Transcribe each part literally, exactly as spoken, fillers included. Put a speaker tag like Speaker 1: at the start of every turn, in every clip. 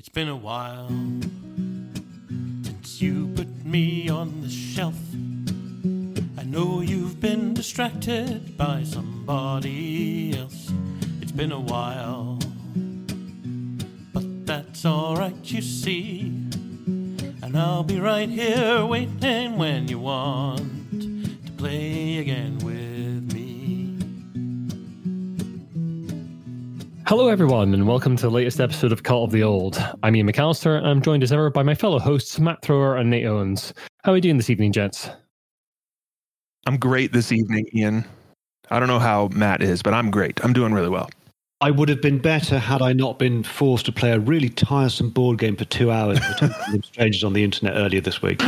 Speaker 1: It's been a while since you put me on the shelf. I know you've been distracted by somebody else. It's been a while, but that's alright, you see. And I'll be right here waiting when you want to play again with me.
Speaker 2: Hello everyone, and welcome to the latest episode of Cult of the Old. I'm Ian McAllister, and I'm joined as ever by my fellow hosts, Matt Thrower and Nate Owens. How are we doing this evening, gents?
Speaker 3: I'm great this evening, Ian. I don't know how Matt is, but I'm great. I'm doing really well.
Speaker 4: I would have been better had I not been forced to play a really tiresome board game for two hours with strangers on the internet earlier this week.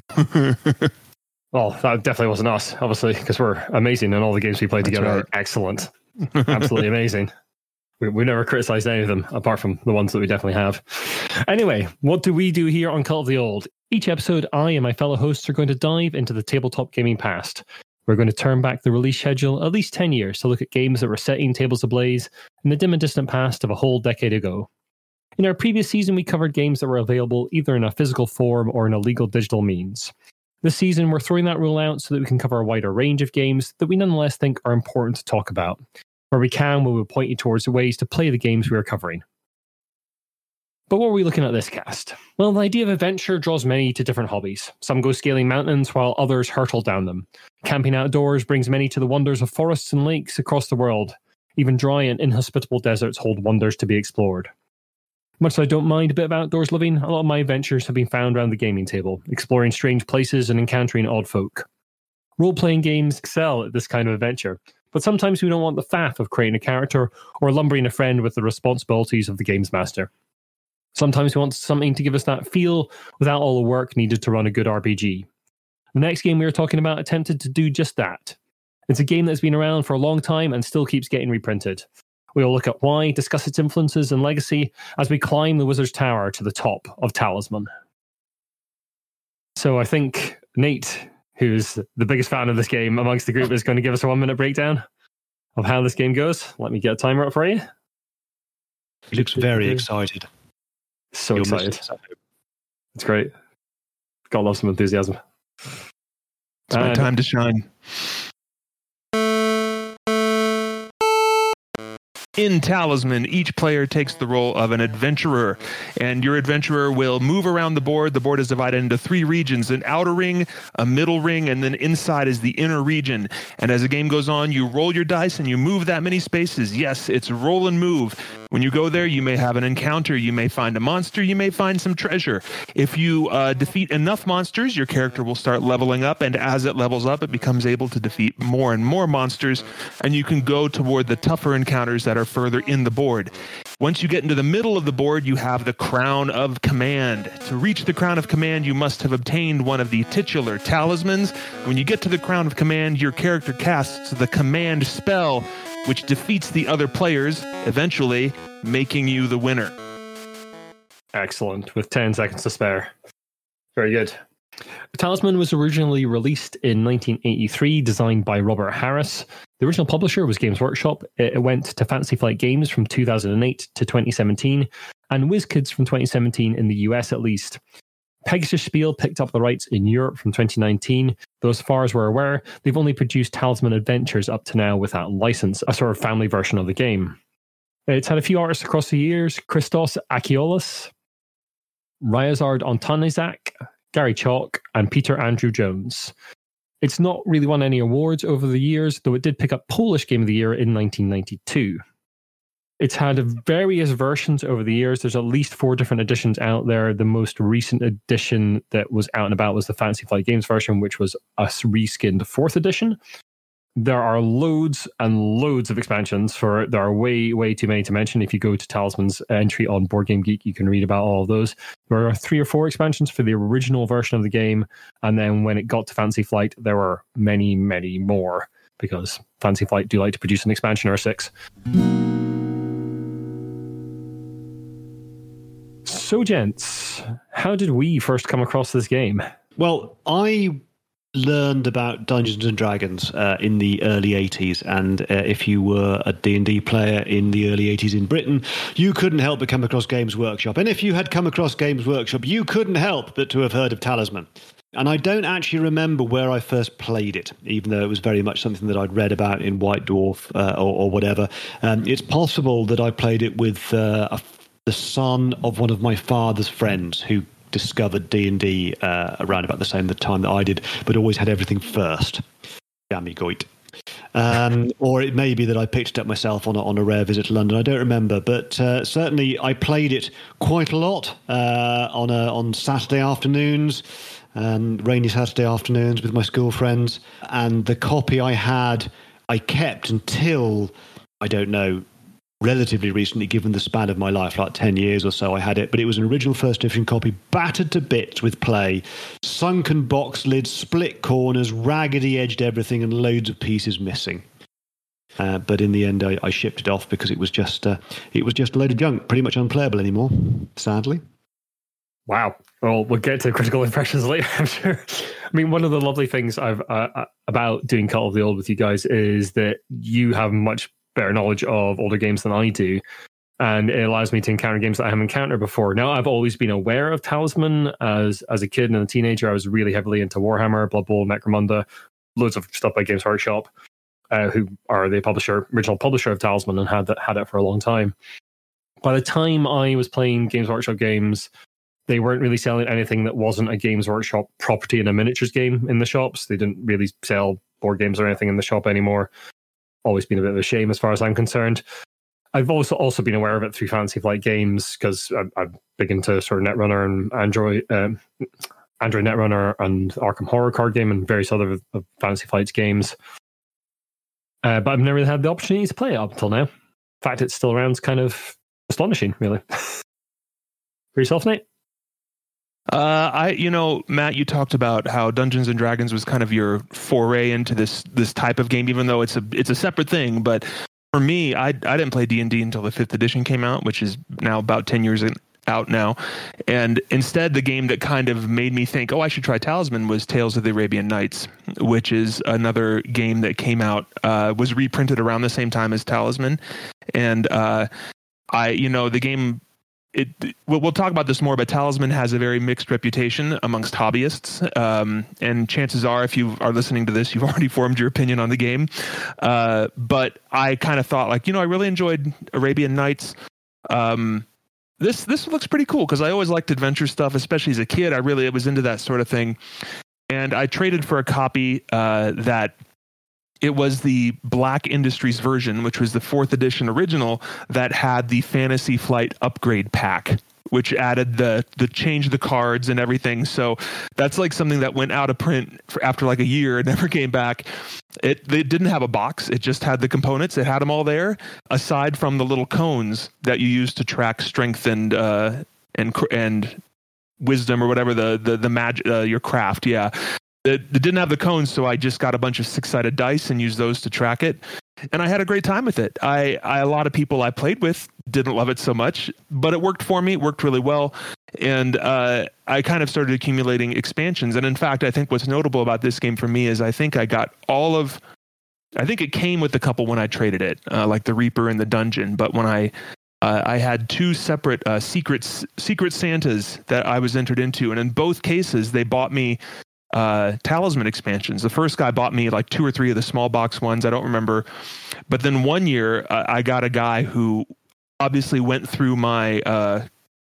Speaker 2: Well, that definitely wasn't us, obviously, because we're amazing, and all the games we played
Speaker 3: That's
Speaker 2: together
Speaker 3: right.
Speaker 2: are excellent. Absolutely amazing. We, we never criticized any of them, apart from the ones that we definitely have. Anyway, what do we do here on Cult of the Old? Each episode, I and my fellow hosts are going to dive into the tabletop gaming past. We're going to turn back the release schedule at least ten years to look at games that were setting tables ablaze in the dim and distant past of a whole decade ago. In our previous season, we covered games that were available either in a physical form or in a legal digital means. This season, we're throwing that rule out so that we can cover a wider range of games that we nonetheless think are important to talk about. Where we can, we will point you towards the ways to play the games we are covering. But what are we looking at this cast? Well, the idea of adventure draws many to different hobbies. Some go scaling mountains while others hurtle down them. Camping outdoors brings many to the wonders of forests and lakes across the world. Even dry and inhospitable deserts hold wonders to be explored. Much as I don't mind a bit of outdoors living, a lot of my adventures have been found around the gaming table, exploring strange places and encountering odd folk. Role-playing games excel at this kind of adventure, but sometimes we don't want the faff of creating a character or lumbering a friend with the responsibilities of the games master. Sometimes we want something to give us that feel without all the work needed to run a good R P G. The next game we are talking about attempted to do just that. It's a game that's been around for a long time and still keeps getting reprinted. We'll look at why, discuss its influences and legacy as we climb the Wizard's Tower to the top of Talisman. So I think Nate, who's the biggest fan of this game amongst the group, is going to give us a one-minute breakdown of how this game goes. Let me get a timer up for you.
Speaker 4: He looks very excited.
Speaker 2: So
Speaker 4: You'll
Speaker 2: excited.
Speaker 4: miss it.
Speaker 2: It's great. Gotta love some enthusiasm.
Speaker 3: It's my
Speaker 2: Um,
Speaker 3: time to shine. In Talisman, each player takes the role of an adventurer, and your adventurer will move around the board. The board is divided into three regions, an outer ring, a middle ring, and then inside is the inner region. And as the game goes on, you roll your dice and you move that many spaces. Yes, it's roll and move. When you go there, you may have an encounter, you may find a monster, you may find some treasure. If you uh, defeat enough monsters, your character will start leveling up, and as it levels up, it becomes able to defeat more and more monsters, and you can go toward the tougher encounters that are further in the board. Once you get into the middle of the board, you have the Crown of Command. To reach the Crown of Command, you must have obtained one of the titular talismans. When you get to the Crown of Command, your character casts the command spell, which defeats the other players, eventually making you the winner.
Speaker 2: Excellent, with ten seconds to spare. Very good. Talisman was originally released in nineteen eighty-three, designed by Robert Harris. The original publisher was Games Workshop. It went to Fantasy Flight Games from two thousand eight to twenty seventeen, and WizKids from twenty seventeen in the U S at least. Pegasus Spiel picked up the rights in Europe from twenty nineteen, though as far as we're aware, they've only produced Talisman Adventures up to now with that license, a sort of family version of the game. It's had a few artists across the years: Christos Akiolis, Ryazard Antonizak, Gary Chalk, and Peter Andrew Jones. It's not really won any awards over the years, though it did pick up Polish Game of the Year in nineteen ninety-two. It's had various versions over the years. There's at least four different editions out there. The most recent edition that was out and about was the Fantasy Flight Games version, which was a reskinned fourth edition. There are loads and loads of expansions for it. There are way, way too many to mention. If you go to Talisman's entry on Board Game Geek, you can read about all of those. There are three or four expansions for the original version of the game. And then when it got to Fantasy Flight, there were many, many more, because Fantasy Flight do like to produce an expansion or six. So, gents, how did we first come across this game?
Speaker 4: Well, I learned about Dungeons and Dragons uh, in the early eighties, and uh, if you were a D and D player in the early eighties in Britain, you couldn't help but come across Games Workshop. And if you had come across Games Workshop, you couldn't help but to have heard of Talisman. And I don't actually remember where I first played it, even though it was very much something that I'd read about in White Dwarf uh, or, or whatever. Um, it's possible that I played it with uh, a, the son of one of my father's friends who discovered D and D uh, around about the same time that I did, but always had everything first. Dammy goit. Um, or it may be that I picked it up myself on a, on a rare visit to London. I don't remember, but uh, certainly I played it quite a lot uh, on a, on Saturday afternoons, um, rainy Saturday afternoons with my school friends. And the copy I had, I kept until, I don't know, relatively recently, given the span of my life, like ten years or so, I had it. But it was an original first edition copy, battered to bits with play, sunken box lids, split corners, raggedy edged everything, and loads of pieces missing. Uh, but in the end, I, I shipped it off because it was just uh, it was just a load of junk, pretty much unplayable anymore, sadly.
Speaker 2: Wow. Well, we'll get to critical impressions later, I'm sure. I mean, one of the lovely things I've uh, about doing Cult of the Old with you guys is that you have much better knowledge of older games than I do, and it allows me to encounter games that I haven't encountered before. Now, I've always been aware of Talisman as as a kid and a teenager. I was really heavily into Warhammer, Blood Bowl, Necromunda, loads of stuff by Games Workshop, uh, who are the publisher, original publisher of Talisman, and had that had it for a long time. By the time I was playing Games Workshop games, they weren't really selling anything that wasn't a Games Workshop property in a miniatures game in the shops. They didn't really sell board games or anything in the shop anymore. Always been a bit of a shame as far as I'm concerned. I've also also been aware of it through Fantasy Flight Games because I'm, I'm big into sort of Netrunner and Android, um, Android Netrunner and Arkham Horror card game and various other of Fantasy Flight's games. Uh, but I've never really had the opportunity to play it up until now. In fact, it's still around is kind of astonishing, really. For yourself, Nate?
Speaker 3: Uh, I, you know, Matt, you talked about how Dungeons and Dragons was kind of your foray into this this type of game, even though it's a it's a separate thing. But for me, I I didn't play D and D until the fifth edition came out, which is now about ten years out now. And instead, the game that kind of made me think, oh, I should try Talisman was Tales of the Arabian Nights, which is another game that came out, uh, was reprinted around the same time as Talisman. And uh, I, you know, the game. It, we'll, we'll talk about this more, but Talisman has a very mixed reputation amongst hobbyists. Um, and chances are, if you are listening to this, you've already formed your opinion on the game. Uh, but I kind of thought, like, you know, I really enjoyed Arabian Nights. Um, this this looks pretty cool because I always liked adventure stuff, especially as a kid. I really was into that sort of thing. And I traded for a copy uh, that it was the Black Industries version, which was the fourth edition original that had the Fantasy Flight upgrade pack, which added the the change the cards and everything. So that's like something that went out of print for after like a year and never came back. It they didn't have a box. It just had the components. It had them all there, aside from the little cones that you use to track strength and uh, and and wisdom or whatever the the the magic uh, your craft. Yeah. It, it didn't have the cones, so I just got a bunch of six-sided dice and used those to track it. And I had a great time with it. I, I a lot of people I played with didn't love it so much, but it worked for me. It worked really well. And uh, I kind of started accumulating expansions. And in fact, I think what's notable about this game for me is I think I got all of... I think it came with a couple when I traded it, uh, like the Reaper and the Dungeon. But when I... Uh, I had two separate uh, secret, secret Santas that I was entered into. And in both cases, they bought me uh Talisman expansions. The first guy bought me like two or three of the small box ones. I don't remember. But then one year uh, I got a guy who obviously went through my uh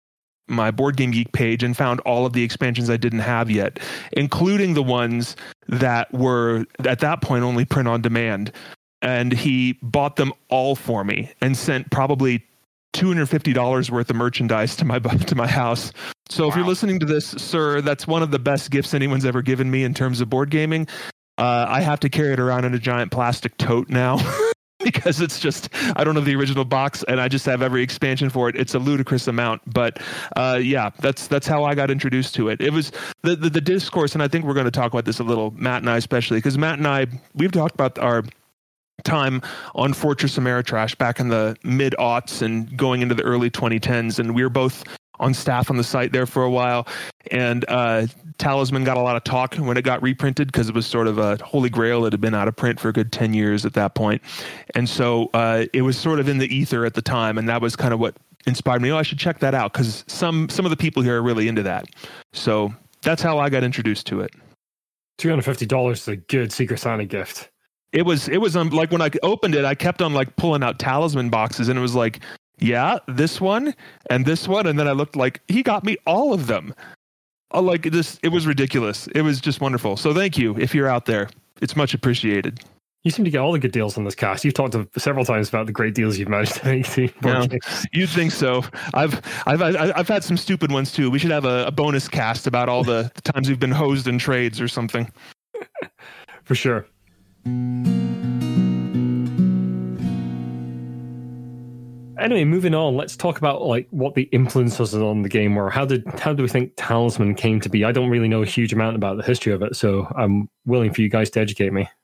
Speaker 3: my Board Game Geek page and found all of the expansions I didn't have yet, including the ones that were at that point only print on demand. And he bought them all for me and sent probably two hundred fifty dollars worth of merchandise to my to my house. So wow. If you're listening to this, sir, that's one of the best gifts anyone's ever given me in terms of board gaming. Uh, I have to carry it around in a giant plastic tote now because it's just, I don't have the original box and I just have every expansion for it. It's a ludicrous amount. But uh, yeah, that's that's how I got introduced to it. It was the, the, the discourse, and I think we're going to talk about this a little, Matt and I especially, because Matt and I, we've talked about our time on Fortress Ameritrash back in the mid-aughts and going into the early twenty tens, and we were both on staff on the site there for a while. And uh, Talisman got a lot of talk when it got reprinted because it was sort of a holy grail that had been out of print for a good ten years at that point. And so uh, it was sort of in the ether at the time, and that was kind of what inspired me. Oh, I should check that out because some some of the people here are really into that. So that's how I got introduced to it.
Speaker 2: two hundred fifty dollars is a good Secret Santa gift.
Speaker 3: It was, it was um, like when I opened it, I kept on like pulling out Talisman boxes, and it was like, yeah, this one and this one. And then I looked like he got me all of them. Oh, like this, it was ridiculous. It was just wonderful. So thank you. If you're out there, it's much appreciated.
Speaker 2: You seem to get all the good deals on this cast. You've talked to several times about the great deals you've managed to make.
Speaker 3: Yeah, you'd think so. I've, I've, I've had some stupid ones too. We should have a, a bonus cast about all the times we've been hosed in trades or something.
Speaker 2: For sure. Anyway, moving on, let's talk about like what the influences on the game were. How did how do we think Talisman came to be? I don't really know a huge amount about the history of it, so I'm willing for you guys to educate me.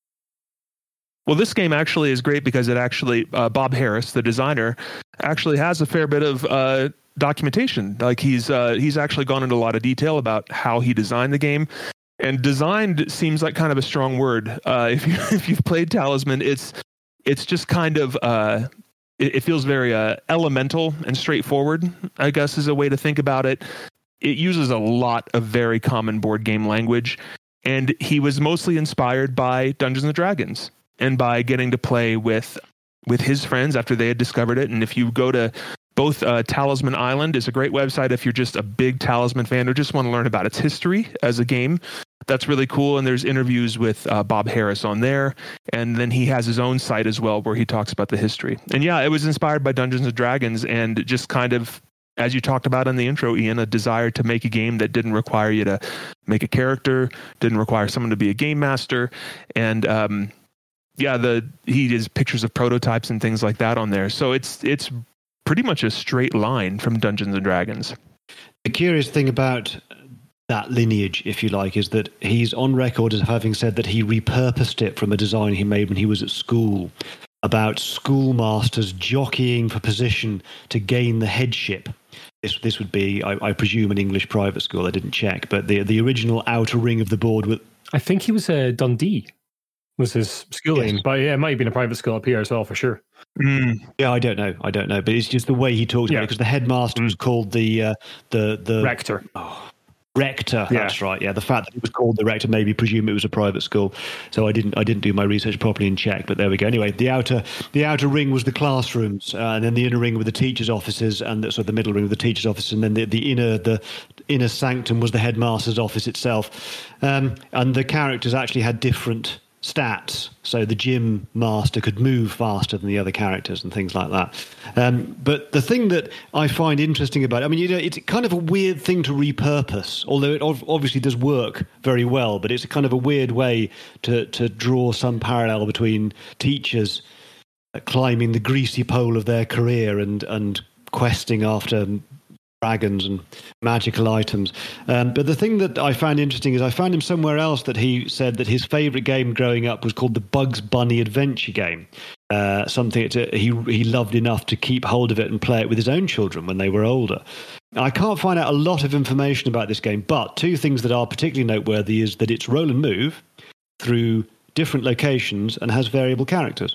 Speaker 3: Well, this game actually is great because it actually, uh, Bob Harris, the designer, actually has a fair bit of uh, documentation. Like he's uh, he's actually gone into a lot of detail about how he designed the game. And designed seems like kind of a strong word. Uh, if you if you've played Talisman, it's it's just kind of uh, it, it feels very uh, elemental and straightforward, I guess is a way to think about it. It uses a lot of very common board game language, and he was mostly inspired by Dungeons and Dragons and by getting to play with with his friends after they had discovered it. And if you go to both uh, Talisman Island is a great website if you're just a big Talisman fan or just want to learn about its history as a game. That's really cool. And there's interviews with uh, Bob Harris on there. And then he has his own site as well where he talks about the history. And yeah, it was inspired by Dungeons and Dragons and just kind of, as you talked about in the intro, Ian, a desire to make a game that didn't require you to make a character, didn't require someone to be a game master. And um, yeah, the he does pictures of prototypes and things like that on there. So it's it's pretty much a straight line from Dungeons and Dragons.
Speaker 4: The curious thing about that lineage, if you like, is that he's on record as having said that he repurposed it from a design he made when he was at school about schoolmasters jockeying for position to gain the headship. This this would be, I, I presume, an English private school. I didn't check, but the the original outer ring of the board with.
Speaker 2: I think he was a uh, Dundee. Was his schooling,
Speaker 4: Yes.
Speaker 2: but yeah, it might have been a private school up here as well, for sure.
Speaker 3: Mm.
Speaker 4: Yeah, I don't know. I don't know, but it's just the way he talks
Speaker 2: Yeah.
Speaker 4: about it because the headmaster was called the uh, the the
Speaker 2: Rector.
Speaker 4: Oh, rector.
Speaker 2: Yeah.
Speaker 4: That's right. Yeah, the fact that it was called the rector made me presume it was a private school. So I didn't I didn't do my research properly and check. But there we go. Anyway, the outer the outer ring was the classrooms, uh, and then the inner ring were the teachers' offices, and the, so the middle ring were the teachers' offices, and then the, the inner the inner sanctum was the headmaster's office itself. Um, and the characters actually had different stats, so the gym master could move faster than the other characters and things like that. Um, but the thing that I find interesting about it, I mean, you know, it's kind of a weird thing to repurpose, although it ov- obviously does work very well, but it's kind of a weird way to, to draw some parallel between teachers climbing the greasy pole of their career and, and questing after dragons and magical items. Um, but the thing that I found interesting is I found him somewhere else that he said that his favourite game growing up was called the Bugs Bunny Adventure Game. Uh, something that he he loved enough to keep hold of it and play it with his own children when they were older. I can't find out a lot of information about this game, but two things that are particularly noteworthy is that it's roll and move through different locations and has variable characters.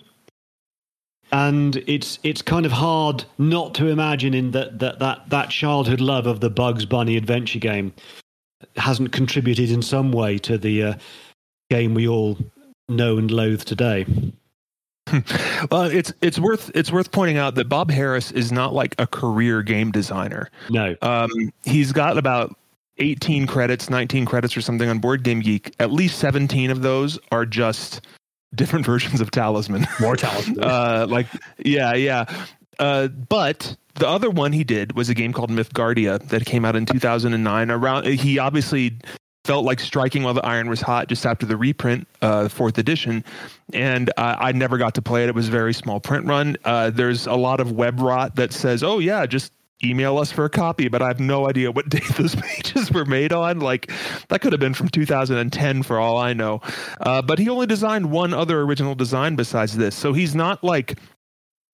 Speaker 4: And it's it's kind of hard not to imagine in that, that that that childhood love of the Bugs Bunny adventure game hasn't contributed in some way to the uh, game we all know and loathe today.
Speaker 3: Well, it's it's worth it's worth pointing out that Bob Harris is not like a career game designer.
Speaker 4: No,
Speaker 3: Um, he's got about eighteen credits, nineteen credits or something on Board Game Geek. At least seventeen of those are just different versions of Talisman.
Speaker 2: More Talisman.
Speaker 3: uh, like, yeah, yeah. Uh, but the other one he did was a game called Mythgardia that came out in two thousand nine. Around, he obviously felt like striking while the iron was hot just after the reprint, uh, fourth edition. And uh, I never got to play it. It was a very small print run. Uh, there's a lot of web rot that says, oh, yeah, just email us for a copy, but I have no idea what date those pages were made on. Like, that could have been from two thousand ten for all I know. Uh, but he only designed one other original design besides this. So he's not like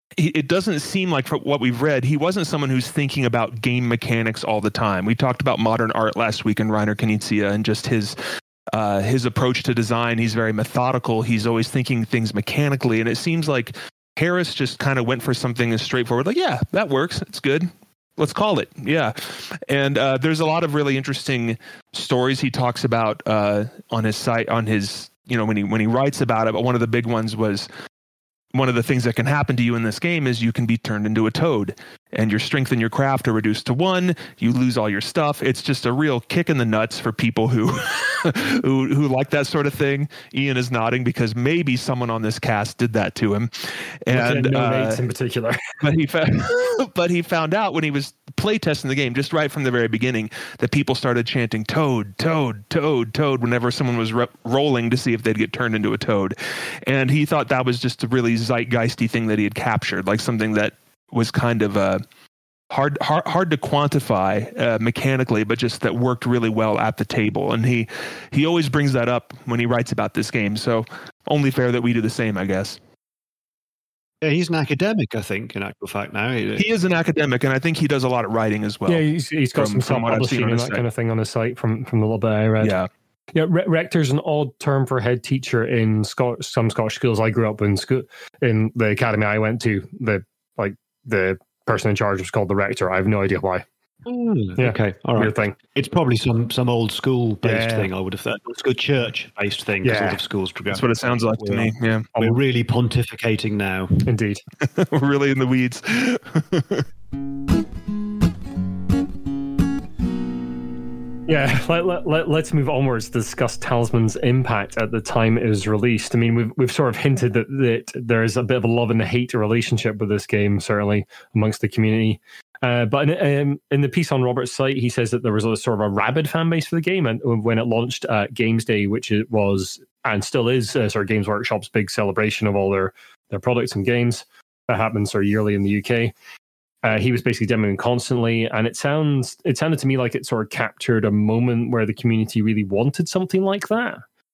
Speaker 3: he, it doesn't seem like, from what we've read, he wasn't someone who's thinking about game mechanics all the time. We talked about modern art last week in Reiner Knizia and just his uh, his approach to design. He's very methodical. He's always thinking things mechanically, and it seems like Harris just kind of went for something as straightforward, like, yeah, that works. It's good. Let's call it. Yeah. And uh, there's a lot of really interesting stories he talks about uh, on his site, on his, you know, when he when he writes about it. But one of the big ones was, one of the things that can happen to you in this game is you can be turned into a toad, and your strength and your craft are reduced to one. You lose all your stuff. It's just a real kick in the nuts for people who who who like that sort of thing. Ian is nodding because maybe someone on this cast did that to him, and
Speaker 2: no
Speaker 3: uh,
Speaker 2: mates in particular.
Speaker 3: but he found, but he found out when he was playtesting the game, just right from the very beginning, that people started chanting "Toad, Toad, Toad, Toad" whenever someone was re- rolling to see if they'd get turned into a toad, and he thought that was just a really zeitgeisty thing that he had captured, like something that was kind of uh, hard, hard, hard to quantify uh, mechanically, but just that worked really well at the table. And he, he always brings that up when he writes about this game. So only fair that we do the same, I guess.
Speaker 4: Yeah, he's an academic, I think, in actual fact now.
Speaker 3: He is an academic, and I think he does a lot of writing as well.
Speaker 2: Yeah, he's, he's got
Speaker 3: from,
Speaker 2: some self-publishing and that
Speaker 3: site.
Speaker 2: kind of thing on his site from, from the little bit I read.
Speaker 3: Yeah.
Speaker 2: Yeah, re- rector's an odd term for head teacher in Scot- some Scottish schools. I grew up in school in the academy I went to. The like the person in charge was called the rector. I have no idea why.
Speaker 4: Mm,
Speaker 2: Yeah.
Speaker 4: Okay, all right.
Speaker 2: Weird thing.
Speaker 4: It's probably some, some old school based
Speaker 2: Yeah.
Speaker 4: thing. I would have thought it's a good church based thing. 'Cause
Speaker 2: Yeah.
Speaker 4: a lot of schools.
Speaker 3: That's what it sounds like to me. Yeah.
Speaker 4: We're really pontificating now.
Speaker 2: Indeed.
Speaker 3: We're really in the weeds.
Speaker 2: Yeah, let, let, let, let's move onwards to discuss Talisman's impact at the time it was released. I mean, we've we've sort of hinted that, that there is a bit of a love and hate relationship with this game, certainly amongst the community. Uh, but in, um, in the piece on Robert's site, he says that there was a sort of a rabid fan base for the game, and when it launched at Games Day, which it was and still is uh, sort of Games Workshop's big celebration of all their, their products and games that happens sort of yearly in the U K. Uh, he was basically demoing constantly, and it sounds it sounded to me like it sort of captured a moment where the community really wanted something like that.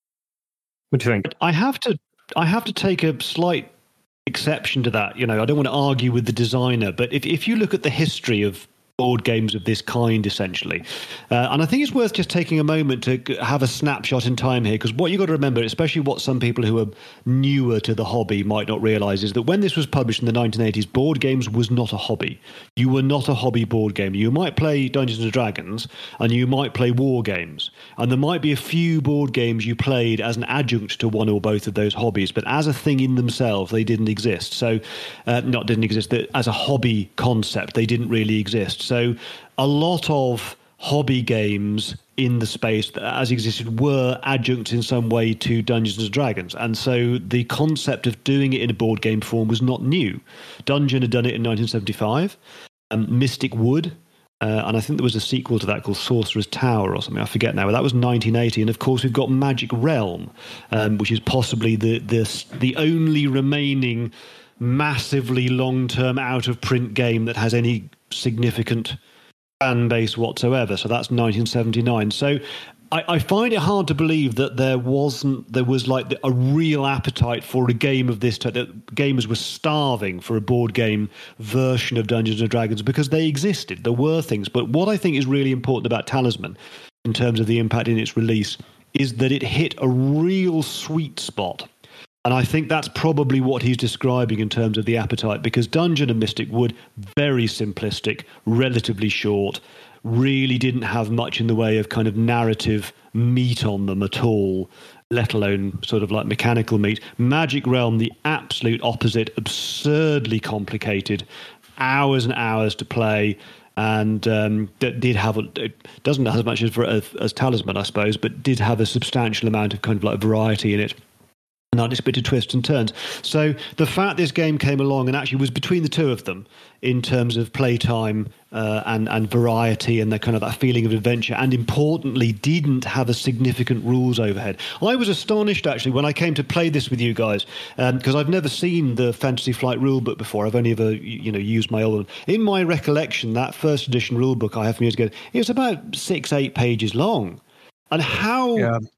Speaker 2: What do you think?
Speaker 4: I have to I have to take a slight exception to that. You know, I don't want to argue with the designer, but if if you look at the history of board games of this kind, essentially, uh, and I think it's worth just taking a moment to have a snapshot in time here, because what you've got to remember, especially what some people who are newer to the hobby might not realize, is that when this was published in the nineteen eighties, board games was not a hobby. You were not a hobby board game. You might play Dungeons and Dragons, and you might play war games, and there might be a few board games you played as an adjunct to one or both of those hobbies, but as a thing in themselves, they didn't exist. So, uh, not didn't exist, as a hobby concept, they didn't really exist. So a lot of hobby games in the space that as existed were adjuncts in some way to Dungeons and Dragons. And so the concept of doing it in a board game form was not new. Dungeon had done it in nineteen seventy-five. Um, Mystic Wood, uh, and I think there was a sequel to that called Sorcerer's Tower or something. I forget now. But that was nineteen eighty. And of course, we've got Magic Realm, um, which is possibly the, the, the only remaining massively long-term out-of-print game that has any significant fan base whatsoever. So that's nineteen seventy-nine. So I, I find it hard to believe that there wasn't there was like a real appetite for a game of this type, that gamers were starving for a board game version of Dungeons and Dragons, because they existed. There were things. But what I think is really important about Talisman in terms of the impact in its release is that it hit a real sweet spot. And I think that's probably what he's describing in terms of the appetite, because Dungeon and Mystic Wood, very simplistic, relatively short, really didn't have much in the way of kind of narrative meat on them at all, let alone sort of like mechanical meat. Magic Realm, the absolute opposite, absurdly complicated, hours and hours to play. And um, that did have a, it doesn't have as much as, for, as, as Talisman, I suppose, but did have a substantial amount of kind of like variety in it. And unexpected twists and turns. So the fact this game came along and actually was between the two of them in terms of playtime uh, and and variety and the kind of that feeling of adventure, and importantly didn't have a significant rules overhead. I was astonished actually when I came to play this with you guys, because um, I've never seen the Fantasy Flight rulebook before. I've only ever you know used my old one. In my recollection, that first edition rulebook I have from years ago, it was about six eight pages long. And how
Speaker 3: yeah.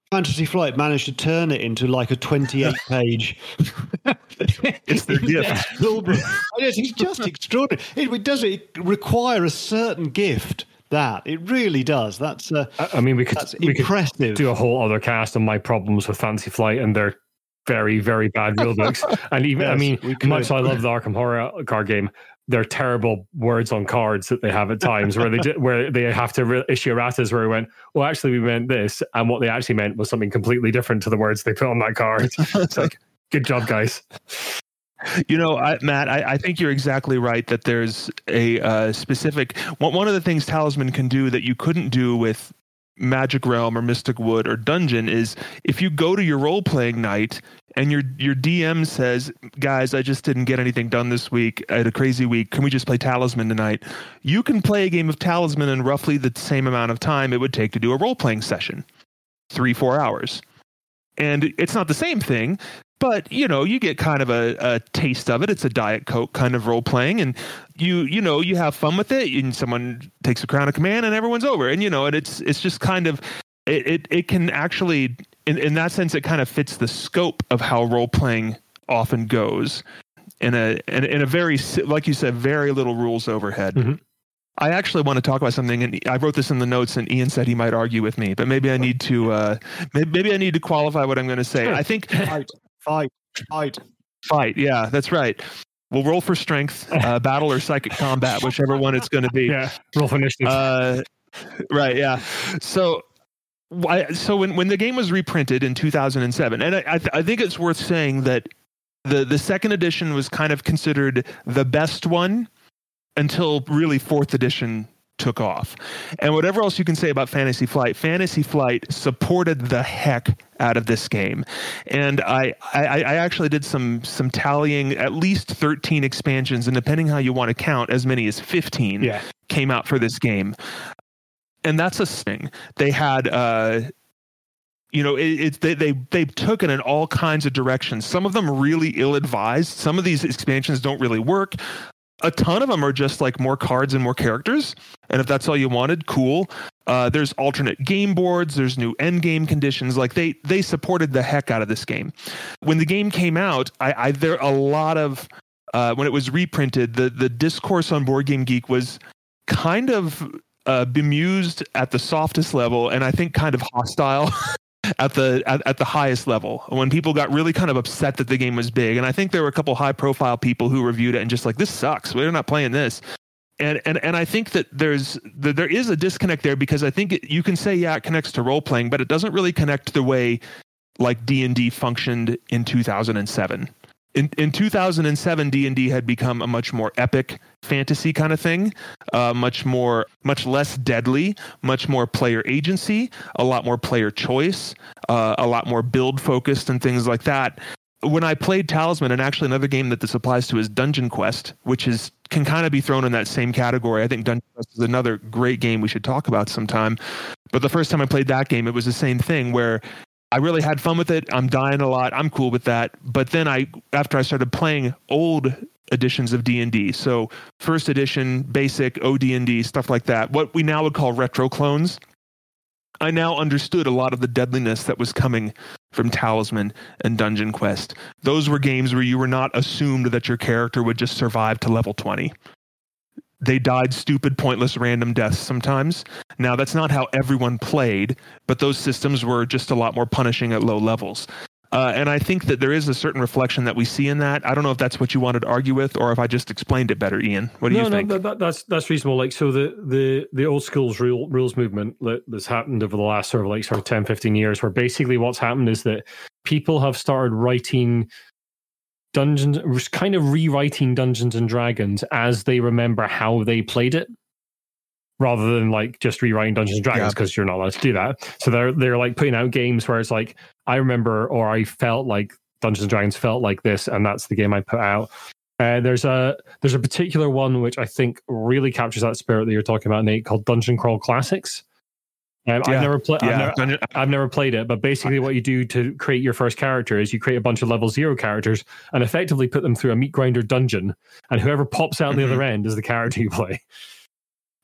Speaker 4: Fantasy Flight managed to turn it into like a twenty-eight page.
Speaker 3: It's their gift.
Speaker 4: It's just extraordinary. It, it does it require a certain gift. That it really does. That's. Uh,
Speaker 2: I mean, we could
Speaker 4: that's
Speaker 2: we
Speaker 4: impressive.
Speaker 2: Could do a whole other cast on my problems with Fantasy Flight and their very very bad rule books. And even
Speaker 4: Yes,
Speaker 2: I mean, much as I love the Arkham Horror card game, they're terrible words on cards that they have at times where they where they have to re- issue erratas where we went, well, actually we meant this, and what they actually meant was something completely different to the words they put on that card. It's like, good job, guys.
Speaker 3: You know, I, Matt, I, I think you're exactly right that there's a uh, specific one, one of the things Talisman can do that you couldn't do with Magic Realm or Mystic Wood or Dungeon is if you go to your role-playing night and your your D M says, guys, I just didn't get anything done this week. I had a crazy week. Can we just play Talisman tonight? You can play a game of Talisman in roughly the same amount of time it would take to do a role-playing session. Three, four hours. And it's not the same thing, but, you know, you get kind of a, a taste of it. It's a Diet Coke kind of role-playing, and you you know, you have fun with it, and someone takes a Crown of Command, and everyone's over. And, you know, and it's it's just kind of, it it, it can actually, in, in that sense, it kind of fits the scope of how role-playing often goes in a, in, in a very, like you said, very little rules overhead. Mm-hmm. I actually want to talk about something, and I wrote this in the notes, and Ian said he might argue with me, but maybe I need to, uh, maybe, maybe I need to qualify what I'm going to say. Sure. I think
Speaker 4: fight, fight, fight,
Speaker 3: fight. Yeah, that's right. We'll roll for strength, uh, battle, or psychic combat, whichever one it's going to be.
Speaker 2: Yeah, roll for initiative.
Speaker 3: Uh, right. Yeah. So, I, so when when the game was reprinted in two thousand seven, and I I, th- I think it's worth saying that the the second edition was kind of considered the best one until really fourth edition took off. And whatever else you can say about Fantasy Flight, Fantasy Flight supported the heck out of this game. And I, I, I actually did some some tallying, at least thirteen expansions, and depending how you want to count, as many as fifteen yeah. came out for this game. And that's a thing. They had... Uh, You know, it, it, they they they took it in all kinds of directions. Some of them really ill-advised. Some of these expansions don't really work. A ton of them are just like more cards and more characters. And if that's all you wanted, cool. Uh, there's alternate game boards. There's new end game conditions. Like they they supported the heck out of this game. When the game came out, I, I there a lot of uh, when it was reprinted, the the discourse on Board Game Geek was kind of uh, bemused at the softest level, and I think kind of hostile. At the at, at the highest level, when people got really kind of upset that the game was big. And I think there were a couple high profile people who reviewed it and just like, this sucks, we're not playing this. And and and I think that there's that there is a disconnect there, because I think it, you can say, yeah, it connects to role playing, but it doesn't really connect the way like D and D functioned in two thousand seven. In in two thousand seven, D and D had become a much more epic fantasy kind of thing, uh, much more, much less deadly, much more player agency, a lot more player choice, uh, a lot more build focused and things like that. When I played Talisman, and actually another game that this applies to is Dungeon Quest, which is can kind of be thrown in that same category. I think Dungeon Quest is another great game we should talk about sometime. But the first time I played that game, it was the same thing where I really had fun with it. I'm dying a lot. I'm cool with that. But then I, after I started playing old editions of D and D, so first edition, basic, O D and D, stuff like that, what we now would call retro clones, I now understood a lot of the deadliness that was coming from Talisman and Dungeon Quest. Those were games where you were not assumed that your character would just survive to level twenty. They died stupid, pointless, random deaths sometimes. Now, that's not how everyone played, but those systems were just a lot more punishing at low levels. Uh, and I think that there is a certain reflection that we see in that. I don't know if that's what you wanted to argue with, or if I just explained it better, Ian. What do
Speaker 2: no,
Speaker 3: you think?
Speaker 2: No, that, that, that's that's reasonable. Like, so the the the old school's rule, rules movement that, that's happened over the last sort of like sort of ten, fifteen years, where basically what's happened is that people have started writing Dungeons, kind of rewriting Dungeons and Dragons as they remember how they played it, rather than like just rewriting Dungeons and Dragons, because yeah. you're not allowed to do that. So they're they're like putting out games where it's like, I remember, or I felt like Dungeons and Dragons felt like this, and that's the game I put out. Uh, there's a there's a particular one which I think really captures that spirit that you're talking about, Nate, called Dungeon Crawl Classics. Um, yeah. I've never played. Yeah. I've, never, I've never played it, but basically, what you do to create your first character is you create a bunch of level zero characters and effectively put them through a meat grinder dungeon, and whoever pops out mm-hmm. the other end is the character you play.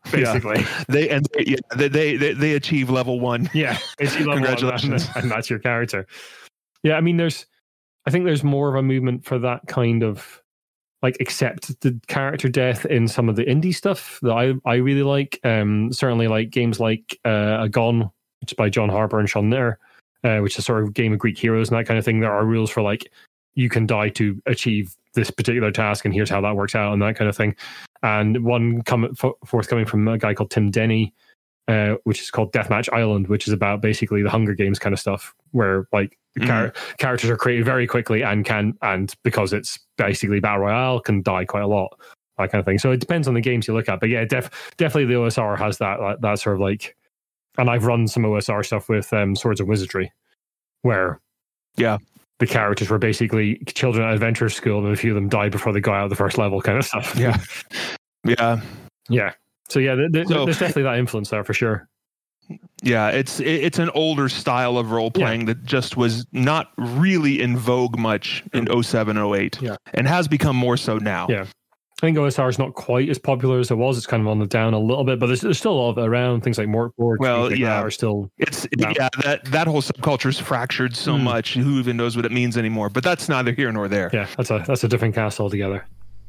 Speaker 2: basically.
Speaker 3: Yeah. They and they, yeah, they, they they they achieve level one.
Speaker 2: Yeah, basically level
Speaker 3: Congratulations.
Speaker 2: one, and that's your character. Yeah, I mean, there's, I think there's more of a movement for that kind of, like, accept the character death in some of the indie stuff that I, I really like. Um, certainly, like games like uh, Agone, which is by John Harper and Sean Knitter, uh, which is sort of game of Greek heroes and that kind of thing. There are rules for, like, you can die to achieve this particular task, and here's how that works out, and that kind of thing. And one come, forthcoming from a guy called Tim Denny, uh, which is called Deathmatch Island, which is about basically the Hunger Games kind of stuff, where like mm. char- characters are created very quickly and can, and because it's basically battle royale, can die quite a lot, that kind of thing. So it depends on the games you look at, but yeah, def- definitely the O S R has that, that that sort of like, and I've run some O S R stuff with um, Swords of Wizardry, where
Speaker 3: yeah.
Speaker 2: the characters were basically children at adventure school, and a few of them died before they got out of the first level, kind of stuff.
Speaker 3: Yeah, yeah,
Speaker 2: yeah. So yeah, th- th-
Speaker 3: so,
Speaker 2: there's definitely that influence there for sure.
Speaker 3: Yeah, it's it's an older style of role playing yeah. that just was not really in vogue much in oh seven, oh eight,
Speaker 2: yeah.
Speaker 3: and has become more so now.
Speaker 2: Yeah, I think O S R is not quite as popular as it was. It's kind of on the down a little bit, but there's, there's still a lot of it around. Things like Mortboard,
Speaker 3: well,
Speaker 2: like
Speaker 3: yeah,
Speaker 2: are still.
Speaker 3: It's down. yeah that that whole subculture is fractured so mm. much. Who even knows what it means anymore? But that's neither here nor there.
Speaker 2: Yeah, that's a that's a different cast altogether.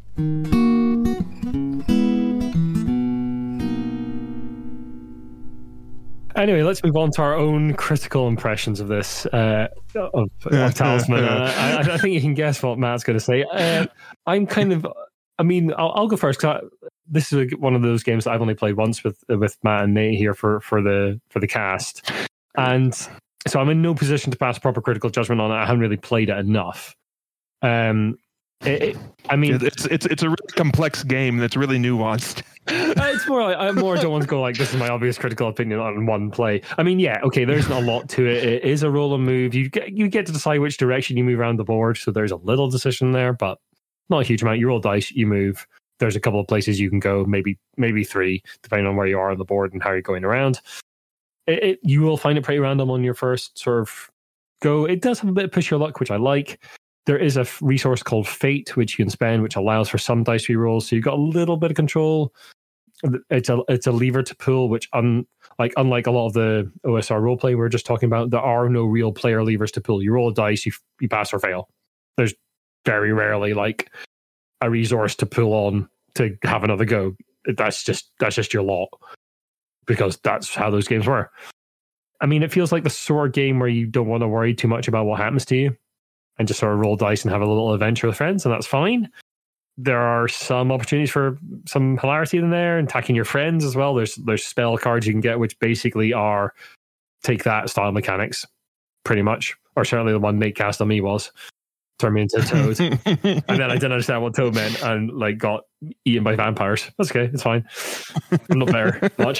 Speaker 2: Anyway, let's move on to our own critical impressions of this, uh, of, of Talisman. uh, I, I think you can guess what Matt's going to say. Uh, I'm kind of, I mean, I'll, I'll go first, because this is a, one of those games that I've only played once with with Matt and Nate here for, for the for the cast. And so I'm in no position to pass proper critical judgment on it. I haven't really played it enough. Um, it, it, I mean,
Speaker 3: it's it's it's a really complex game that's really nuanced.
Speaker 2: It's more like I more don't want to go like this is my obvious critical opinion on one play. I mean, yeah, okay, there's not a lot to it. It is a roll and move. You get you get to decide which direction you move around the board, so there's a little decision there, but not a huge amount. You roll dice, you move. There's a couple of places you can go, maybe maybe three, depending on where you are on the board and how you're going around. It, it, you will find it pretty random on your first sort of go. It does have a bit of push your luck, which I like. There is a resource called Fate, which you can spend, which allows for some dice re-rolls, so you've got a little bit of control. It's a it's a lever to pull, which un, like unlike a lot of the O S R roleplay we were just talking about, there are no real player levers to pull. You roll a dice, you you pass or fail. There's very rarely like a resource to pull on to have another go. That's just that's just your lot, because that's how those games were. I mean, it feels like the sort of game where you don't want to worry too much about what happens to you, and just sort of roll dice and have a little adventure with friends, and that's fine. There are some opportunities for some hilarity in there, and attacking your friends as well. There's there's spell cards you can get, which basically are take that style mechanics, pretty much. Or certainly the one Nate cast on me was turn me into Toad, and then I didn't understand what Toad meant, and like got eaten by vampires. That's okay, it's fine. I'm not there much.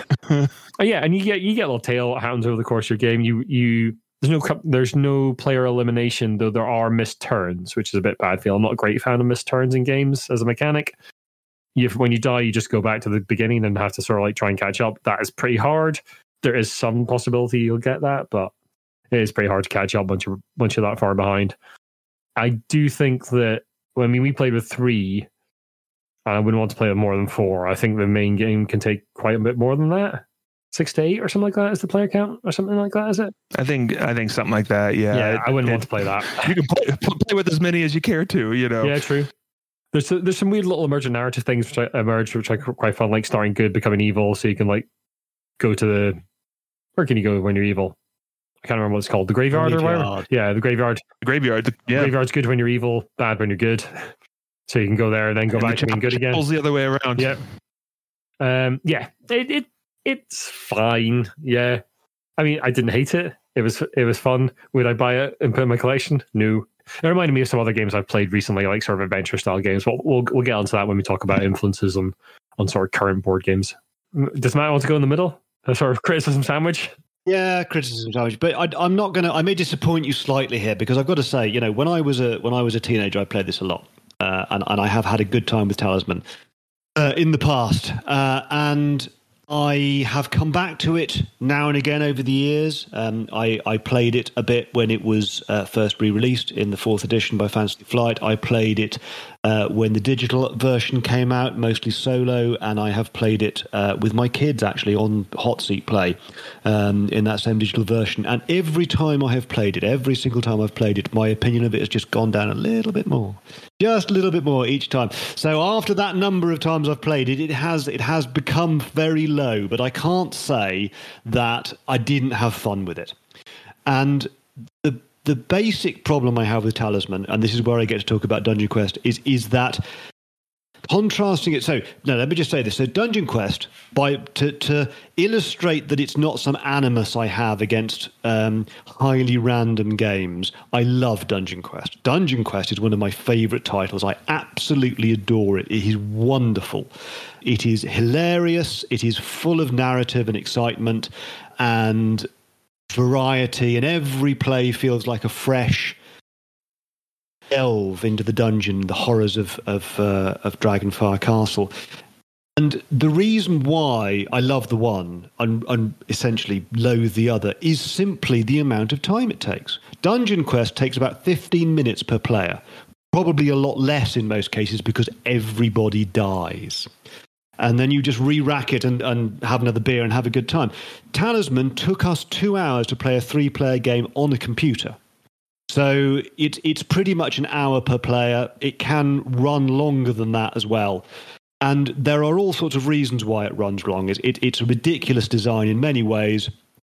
Speaker 2: Yeah, and you get you get a little tail that happens over the course of your game. You you. There's no there's no player elimination, though there are missed turns, which is a bit bad feel. I'm not a great fan of missed turns in games as a mechanic. You, when you die, you just go back to the beginning and have to sort of like try and catch up. That is pretty hard. There is some possibility you'll get that, but it is pretty hard to catch up once you're, once you're that far behind. I do think that, well, I mean, we played with three, and I wouldn't want to play with more than four. I think the main game can take quite a bit more than that. Six to eight or something like that is the player count, or something like that, is it?
Speaker 3: I think I think something like that. Yeah,
Speaker 2: yeah.
Speaker 3: It,
Speaker 2: I wouldn't
Speaker 3: it,
Speaker 2: want to play that.
Speaker 3: You can play, play with as many as you care to. You know.
Speaker 2: Yeah, true. There's there's some weird little emergent narrative things which I emerge, which are quite fun, like starting good, becoming evil. So you can like go to the where can you go when you're evil? I can't remember what it's called. The graveyard, graveyard. or whatever. Yeah, the graveyard.
Speaker 3: The graveyard. The, yeah.
Speaker 2: Graveyard's good when you're evil, bad when you're good. So you can go there and then go and back the to being good again.
Speaker 3: The other way around.
Speaker 2: Yeah. Um. Yeah. It. it It's fine, yeah. I mean, I didn't hate it. It was it was fun. Would I buy it and put it in my collection? No. It reminded me of some other games I've played recently, like sort of adventure style games. We'll we'll, we'll get onto that when we talk about influences on, on sort of current board games. Does Matt want to go in the middle? A sort of criticism sandwich?
Speaker 4: Yeah, criticism sandwich. But I, I'm not gonna. I may disappoint you slightly here, because I've got to say, you know, when I was a when I was a teenager, I played this a lot, uh, and and I have had a good time with Talisman uh, in the past, uh, and. I have come back to it now and again over the years. Um, I, I played it a bit when it was uh, first re-released in the fourth edition by Fantasy Flight. I played it uh, when the digital version came out, mostly solo, and I have played it uh, with my kids, actually, on Hot Seat Play um, in that same digital version. And every time I have played it, every single time I've played it, my opinion of it has just gone down a little bit more. Just a little bit more each time. So after that number of times I've played it, it has it has become very low, but I can't say that I didn't have fun with it. And the the basic problem I have with Talisman, and this is where I get to talk about Dungeon Quest, is is that contrasting it. So, no, let me just say this. So Dungeon Quest, by to, to illustrate that it's not some animus I have against um, highly random games, I love Dungeon Quest. Dungeon Quest is one of my favourite titles. I absolutely adore it. It is wonderful. It is hilarious. It is full of narrative and excitement and variety, and every play feels like a fresh delve into the dungeon, the horrors of of, uh, of Dragonfire Castle. And the reason why I love the one and, and essentially loathe the other is simply the amount of time it takes. Dungeon Quest takes about fifteen minutes per player, probably a lot less in most cases because everybody dies. And then you just re-rack it and, and have another beer and have a good time. Talisman took us two hours to play a three-player game on a computer. So it's it's pretty much an hour per player. It can run longer than that as well. And there are all sorts of reasons why it runs long. It, it, it's a ridiculous design in many ways,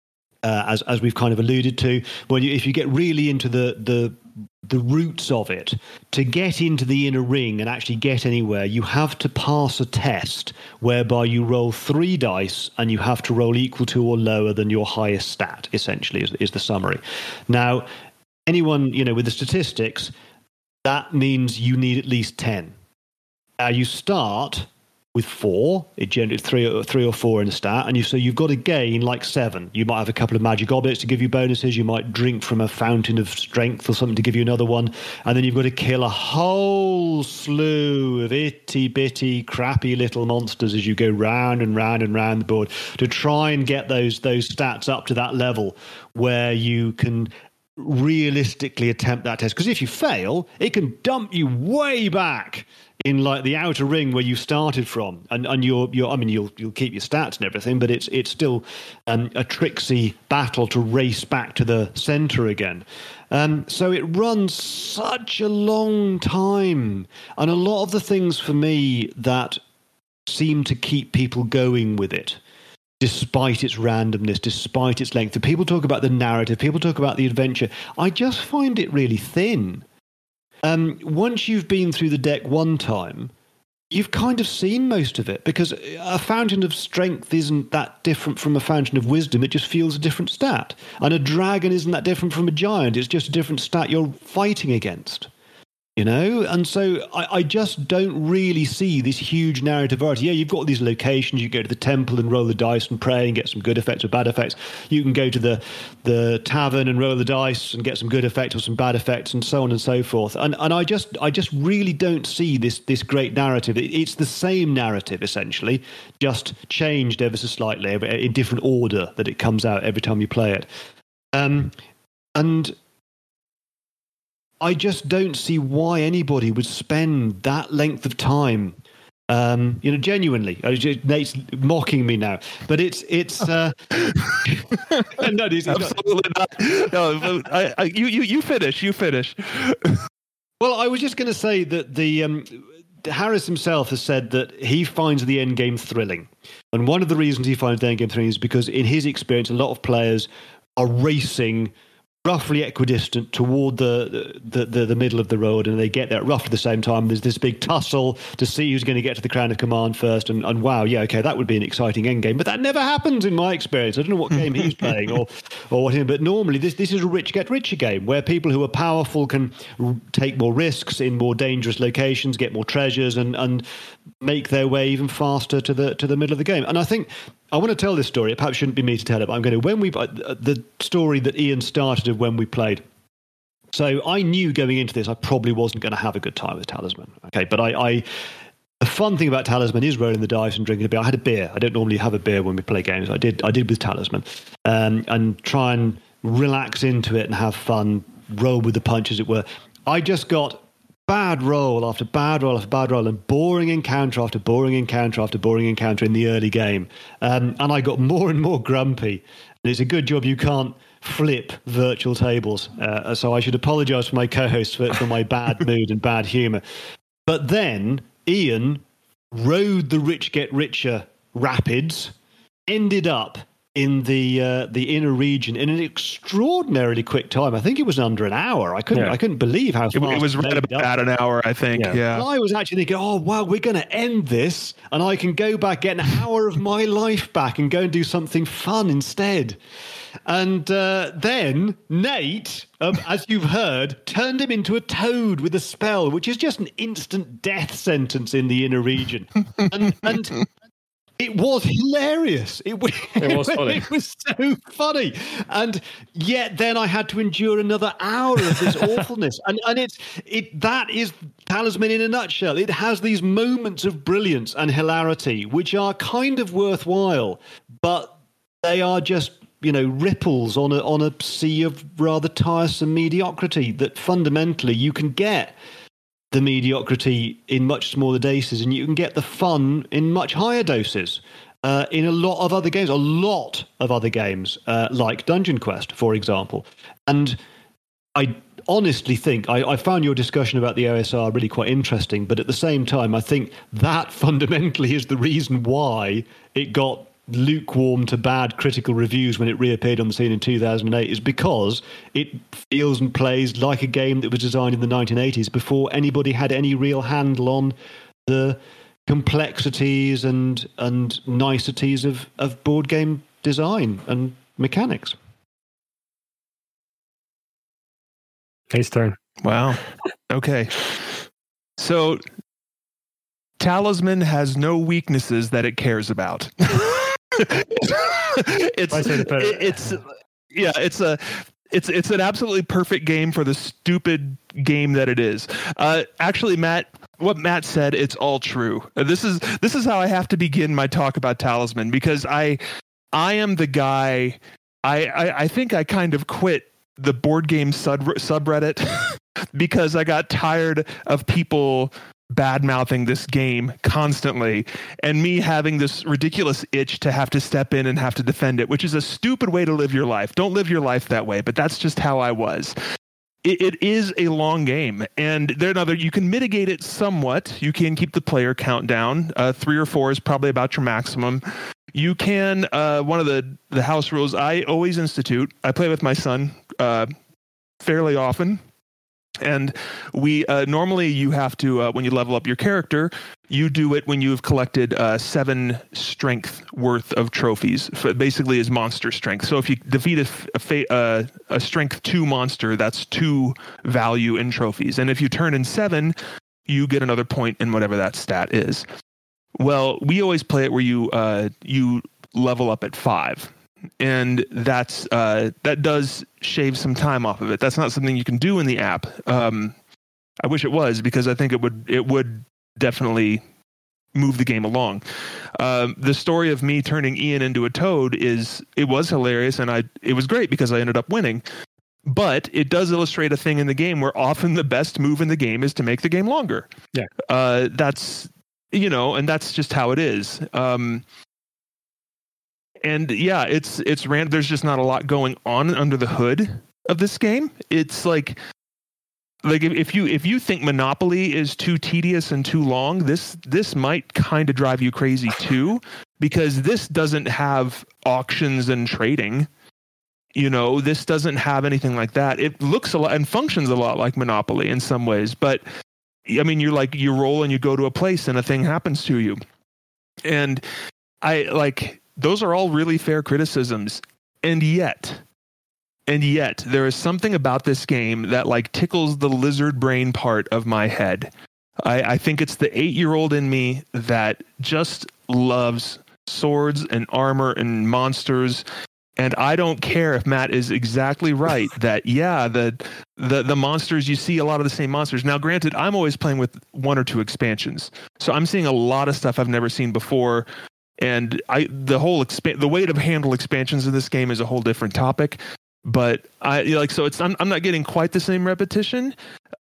Speaker 4: uh, as as we've kind of alluded to. When you, if you get really into the, the the roots of it, to get into the inner ring and actually get anywhere, you have to pass a test whereby you roll three dice and you have to roll equal to or lower than your highest stat, essentially, is, is the summary. Now, anyone, you know, with the statistics, that means you need at least ten. Now you start with four. It generates three or three or four in a stat, and you so you've got to gain like seven. You might have a couple of magic objects to give you bonuses. You might drink from a fountain of strength or something to give you another one, and then you've got to kill a whole slew of itty bitty, crappy little monsters as you go round and round and round the board to try and get those those stats up to that level where you can realistically attempt that test. Because if you fail, it can dump you way back in like the outer ring where you started from, and and you're you're I mean you'll you'll keep your stats and everything, but it's it's still um, a tricksy battle to race back to the center again. Um, so it runs such a long time, and a lot of the things for me that seem to keep people going with it, despite its randomness, despite its length. People talk about the narrative, people talk about the adventure. I just find it really thin. Um, once you've been through the deck one time, you've kind of seen most of it, because a fountain of strength isn't that different from a fountain of wisdom. It just feels a different stat. And a dragon isn't that different from a giant. It's just a different stat you're fighting against. You know, and so I, I just don't really see this huge narrative variety. Yeah, you've got these locations. You go to the temple and roll the dice and pray and get some good effects or bad effects. You can go to the the tavern and roll the dice and get some good effects or some bad effects, and so on and so forth. And and I just I just really don't see this this great narrative. It, it's the same narrative essentially, just changed ever so slightly in different order that it comes out every time you play it. Um, and. I just don't see why anybody would spend that length of time. Um, you know, genuinely, Nate's mocking me now, but it's it's. Uh, no, it's, it's
Speaker 3: absolutely not. not. No, I, I, you you you finish. You finish.
Speaker 4: Well, I was just going to say that the um, Harris himself has said that he finds the end game thrilling, and one of the reasons he finds the end game thrilling is because, in his experience, a lot of players are racing roughly equidistant toward the the, the the middle of the road, and they get there at roughly the same time. There's this big tussle to see who's going to get to the crown of command first, and, and wow, yeah, okay, that would be an exciting end game. But that never happens in my experience. I don't know what game he's playing or or what, but normally this this is a rich get richer game where people who are powerful can r- take more risks in more dangerous locations, get more treasures, and and make their way even faster to the to the middle of the game. And I think I want to tell this story. It perhaps shouldn't be me to tell it, but I'm going to. When we uh, the story that Ian started of when we played. So I knew going into this, I probably wasn't going to have a good time with Talisman. Okay, but I, I the fun thing about Talisman is rolling the dice and drinking a beer. I had a beer. I don't normally have a beer when we play games. I did. I did with Talisman, um, and try and relax into it and have fun, roll with the punch, as it were. I just got bad roll after bad roll after bad roll, and boring encounter after boring encounter after boring encounter in the early game, um, and I got more and more grumpy. And it's a good job you can't flip virtual tables. Uh, so I should apologise for my co-hosts for, for my bad mood and bad humour. But then Ian rode the rich get richer rapids, ended up in the uh, the inner region in an extraordinarily quick time. I think it was under an hour. I couldn't yeah. I couldn't believe how fast
Speaker 3: it, it was right about an hour, I think. Yeah. yeah.
Speaker 4: And I was actually thinking, oh wow, we're going to end this, and I can go back, get an hour of my life back, and go and do something fun instead. And uh, then Nate, um, as you've heard, turned him into a toad with a spell, which is just an instant death sentence in the inner region. And, and it was hilarious. It,
Speaker 2: it was funny.
Speaker 4: It was so funny. And yet then I had to endure another hour of this awfulness. And and it's it that is Talisman in a nutshell. It has these moments of brilliance and hilarity, which are kind of worthwhile, but they are just, you know, ripples on a on a sea of rather tiresome mediocrity that fundamentally you can get the mediocrity in much smaller doses, and you can get the fun in much higher doses uh, in a lot of other games, a lot of other games, uh, like Dungeon Quest, for example. And I honestly think, I, I found your discussion about the O S R really quite interesting, but at the same time, I think that fundamentally is the reason why it got lukewarm to bad critical reviews when it reappeared on the scene in two thousand eight, is because it feels and plays like a game that was designed in the nineteen eighties before anybody had any real handle on the complexities and and niceties of, of board game design and mechanics.
Speaker 2: His turn.
Speaker 3: Wow. Okay. So Talisman has no weaknesses that it cares about. it's it's yeah it's a it's it's an absolutely perfect game for the stupid game that it is. Uh, actually, Matt, what Matt said, it's all true. This is this is how I have to begin my talk about Talisman, because I I am the guy. I I, I think I kind of quit the board game sub subreddit because I got tired of people bad-mouthing this game constantly, and me having this ridiculous itch to have to step in and have to defend it, which is a stupid way to live your life. Don't live your life that way, but that's just how I was. It, it is a long game, and there another you can mitigate it somewhat. You can keep the player count down. Uh, three or four is probably about your maximum. You can, uh, one of the, the house rules I always institute, I play with my son uh, fairly often. And we uh, normally you have to, uh, when you level up your character, you do it when you've collected uh, seven strength worth of trophies. For basically is monster strength. So if you defeat a, a, fa- uh, a strength two monster, that's two value in trophies. And if you turn in seven, you get another point in whatever that stat is. Well, we always play it where you uh, you level up at five. And that's uh, that does shave some time off of it. That's not something you can do in the app. Um, I wish it was, because I think it would it would definitely move the game along. Um, the story of me turning Ian into a toad is it was hilarious, and I it was great because I ended up winning. But it does illustrate a thing in the game where often the best move in the game is to make the game longer.
Speaker 2: Yeah,
Speaker 3: uh, that's you know, and that's just how it is. Um, And yeah, it's it's random. There's just not a lot going on under the hood of this game. It's like, like if you if you think Monopoly is too tedious and too long, this this might kind of drive you crazy too, because this doesn't have auctions and trading. You know, this doesn't have anything like that. It looks a lot and functions a lot like Monopoly in some ways, but I mean, you're like you roll and you go to a place and a thing happens to you, and I like. Those are all really fair criticisms. And yet, and yet, there is something about this game that like tickles the lizard brain part of my head. I, I think it's the eight-year-old in me that just loves swords and armor and monsters And I don't care if Matt is exactly right that, yeah, the, the the monsters, you see a lot of the same monsters. Now, granted, I'm always playing with one or two expansions. So I'm seeing a lot of stuff I've never seen before. And I the whole expa- the way to handle expansions in this game is a whole different topic. But I like so it's I'm, I'm not getting quite the same repetition,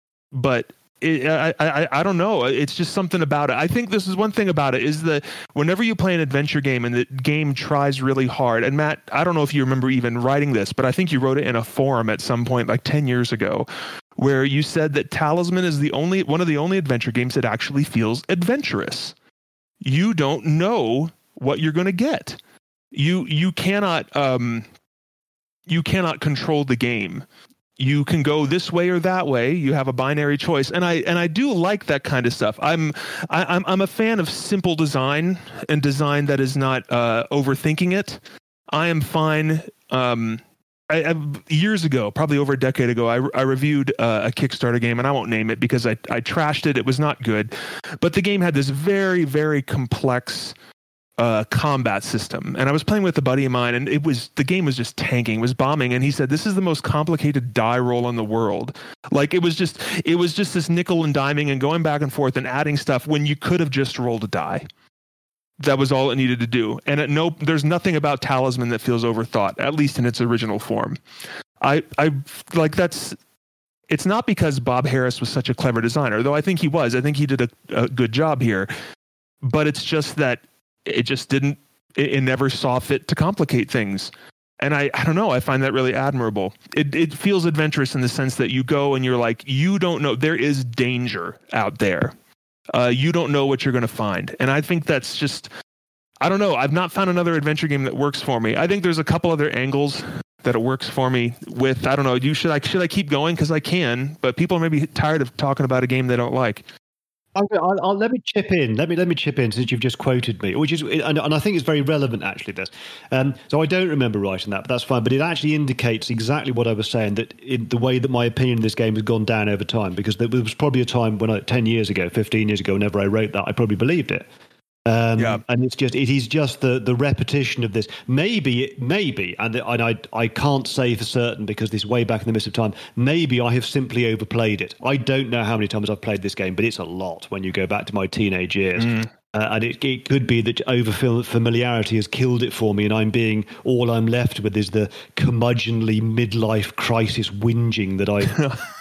Speaker 3: but It, I, I I don't know. It's just something about it. I think this is one thing about it is that whenever you play an adventure game and the game tries really hard, and Matt, I don't know if you remember even writing this, but I think you wrote it in a forum at some point like ten years ago, where you said that Talisman is the only one of the only adventure games that actually feels adventurous. You don't know what you're going to get. You you cannot um you cannot control the game. You can go this way or that way. You have a binary choice, and I and I do like that kind of stuff. I'm I, I'm I'm a fan of simple design and design that is not uh, overthinking it. I am fine. Um, I, I, years ago, probably over a decade ago, I, I reviewed uh, a Kickstarter game, and I won't name it because I I trashed it. It was not good, but the game had this very very complex Uh, combat system, and I was playing with a buddy of mine, and it was the game was just tanking, was bombing, and he said this is the most complicated die roll in the world. Like it was just it was just this nickel and diming and going back and forth and adding stuff when you could have just rolled a die. That was all it needed to do. And at no, there's nothing about Talisman that feels overthought, at least in its original form. I I like that's. It's not because Bob Harris was such a clever designer, though I think he was. I think he did a, a good job here, but it's just that. It just didn't, it, it never saw fit to complicate things. And I, I don't know, I find that really admirable. It it feels adventurous in the sense that you go and you're like, you don't know, there is danger out there. Uh, you don't know what you're going to find. And I think that's just, I don't know, I've not found another adventure game that works for me. I think there's a couple other angles that it works for me with. I don't know, you should I, should I keep going? Because I can, but people may be tired of talking about a game they don't like.
Speaker 4: I'll, I'll, let me chip in. Let me let me chip in since you've just quoted me, which is, and, and I think it's very relevant actually. This, um, so I don't remember writing that, but that's fine. But it actually indicates exactly what I was saying, that in the way that my opinion of this game has gone down over time. Because there was probably a time when I, ten years ago, fifteen years ago, whenever I wrote that, I probably believed it. Um, yeah. And it's just it is just the, the repetition of this. Maybe maybe, and, and I I can't say for certain because this is way back in the mist of time. Maybe I have simply overplayed it. I don't know how many times I've played this game, but it's a lot when you go back to my teenage years. Mm. Uh, and it, it could be that over familiarity has killed it for me, and I'm being all I'm left with is the curmudgeonly midlife crisis whinging that I've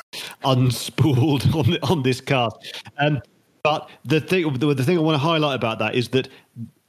Speaker 4: unspooled on on this cast. Um, But the thing, the thing I want to highlight about that is that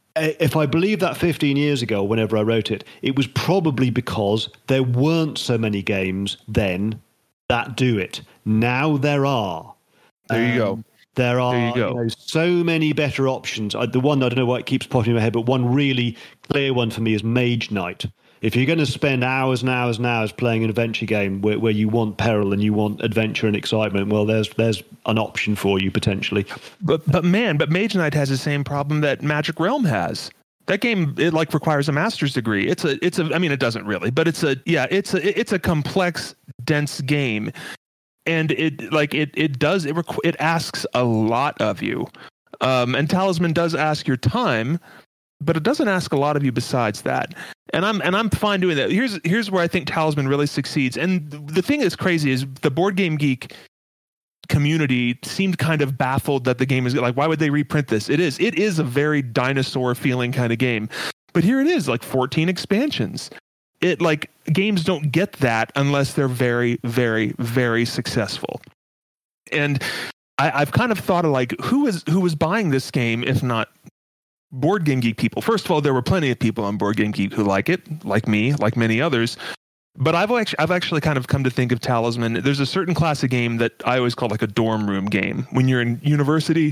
Speaker 4: if I believe that fifteen years ago, whenever I wrote it, it was probably because there weren't so many games then that do it. Now there are.
Speaker 3: There you
Speaker 4: um,
Speaker 3: go.
Speaker 4: There are
Speaker 3: there you go.
Speaker 4: You know, so many better options. I, the one, I don't know why it keeps popping in my head, but one really clear one for me is Mage Knight. If you're going to spend hours and hours and hours playing an adventure game where, where you want peril and you want adventure and excitement, well, there's there's an option for you potentially.
Speaker 3: But but man, but Mage Knight has the same problem that Magic Realm has. That game, it like requires a master's degree. It's a it's a I mean it doesn't really, but it's a yeah it's a it's a complex, dense game, and it like it it does it requ- it asks a lot of you, um, and Talisman does ask your time. But it doesn't ask a lot of you besides that, and I'm and I'm fine doing that. Here's here's where I think Talisman really succeeds. And the thing that's crazy is the Board Game Geek community seemed kind of baffled that the game is like, why would they reprint this? It is it is a very dinosaur feeling kind of game, but here it is, like fourteen expansions. It like games don't get that unless they're very very very successful. And I, I've kind of thought of like who is who was buying this game if not Board Game Geek people. First of all, there were plenty of people on Board Game Geek who like it, like me, like many others. But I've actually, I've actually kind of come to think of Talisman. There's a certain class of game that I always call like a dorm room game. When you're in university,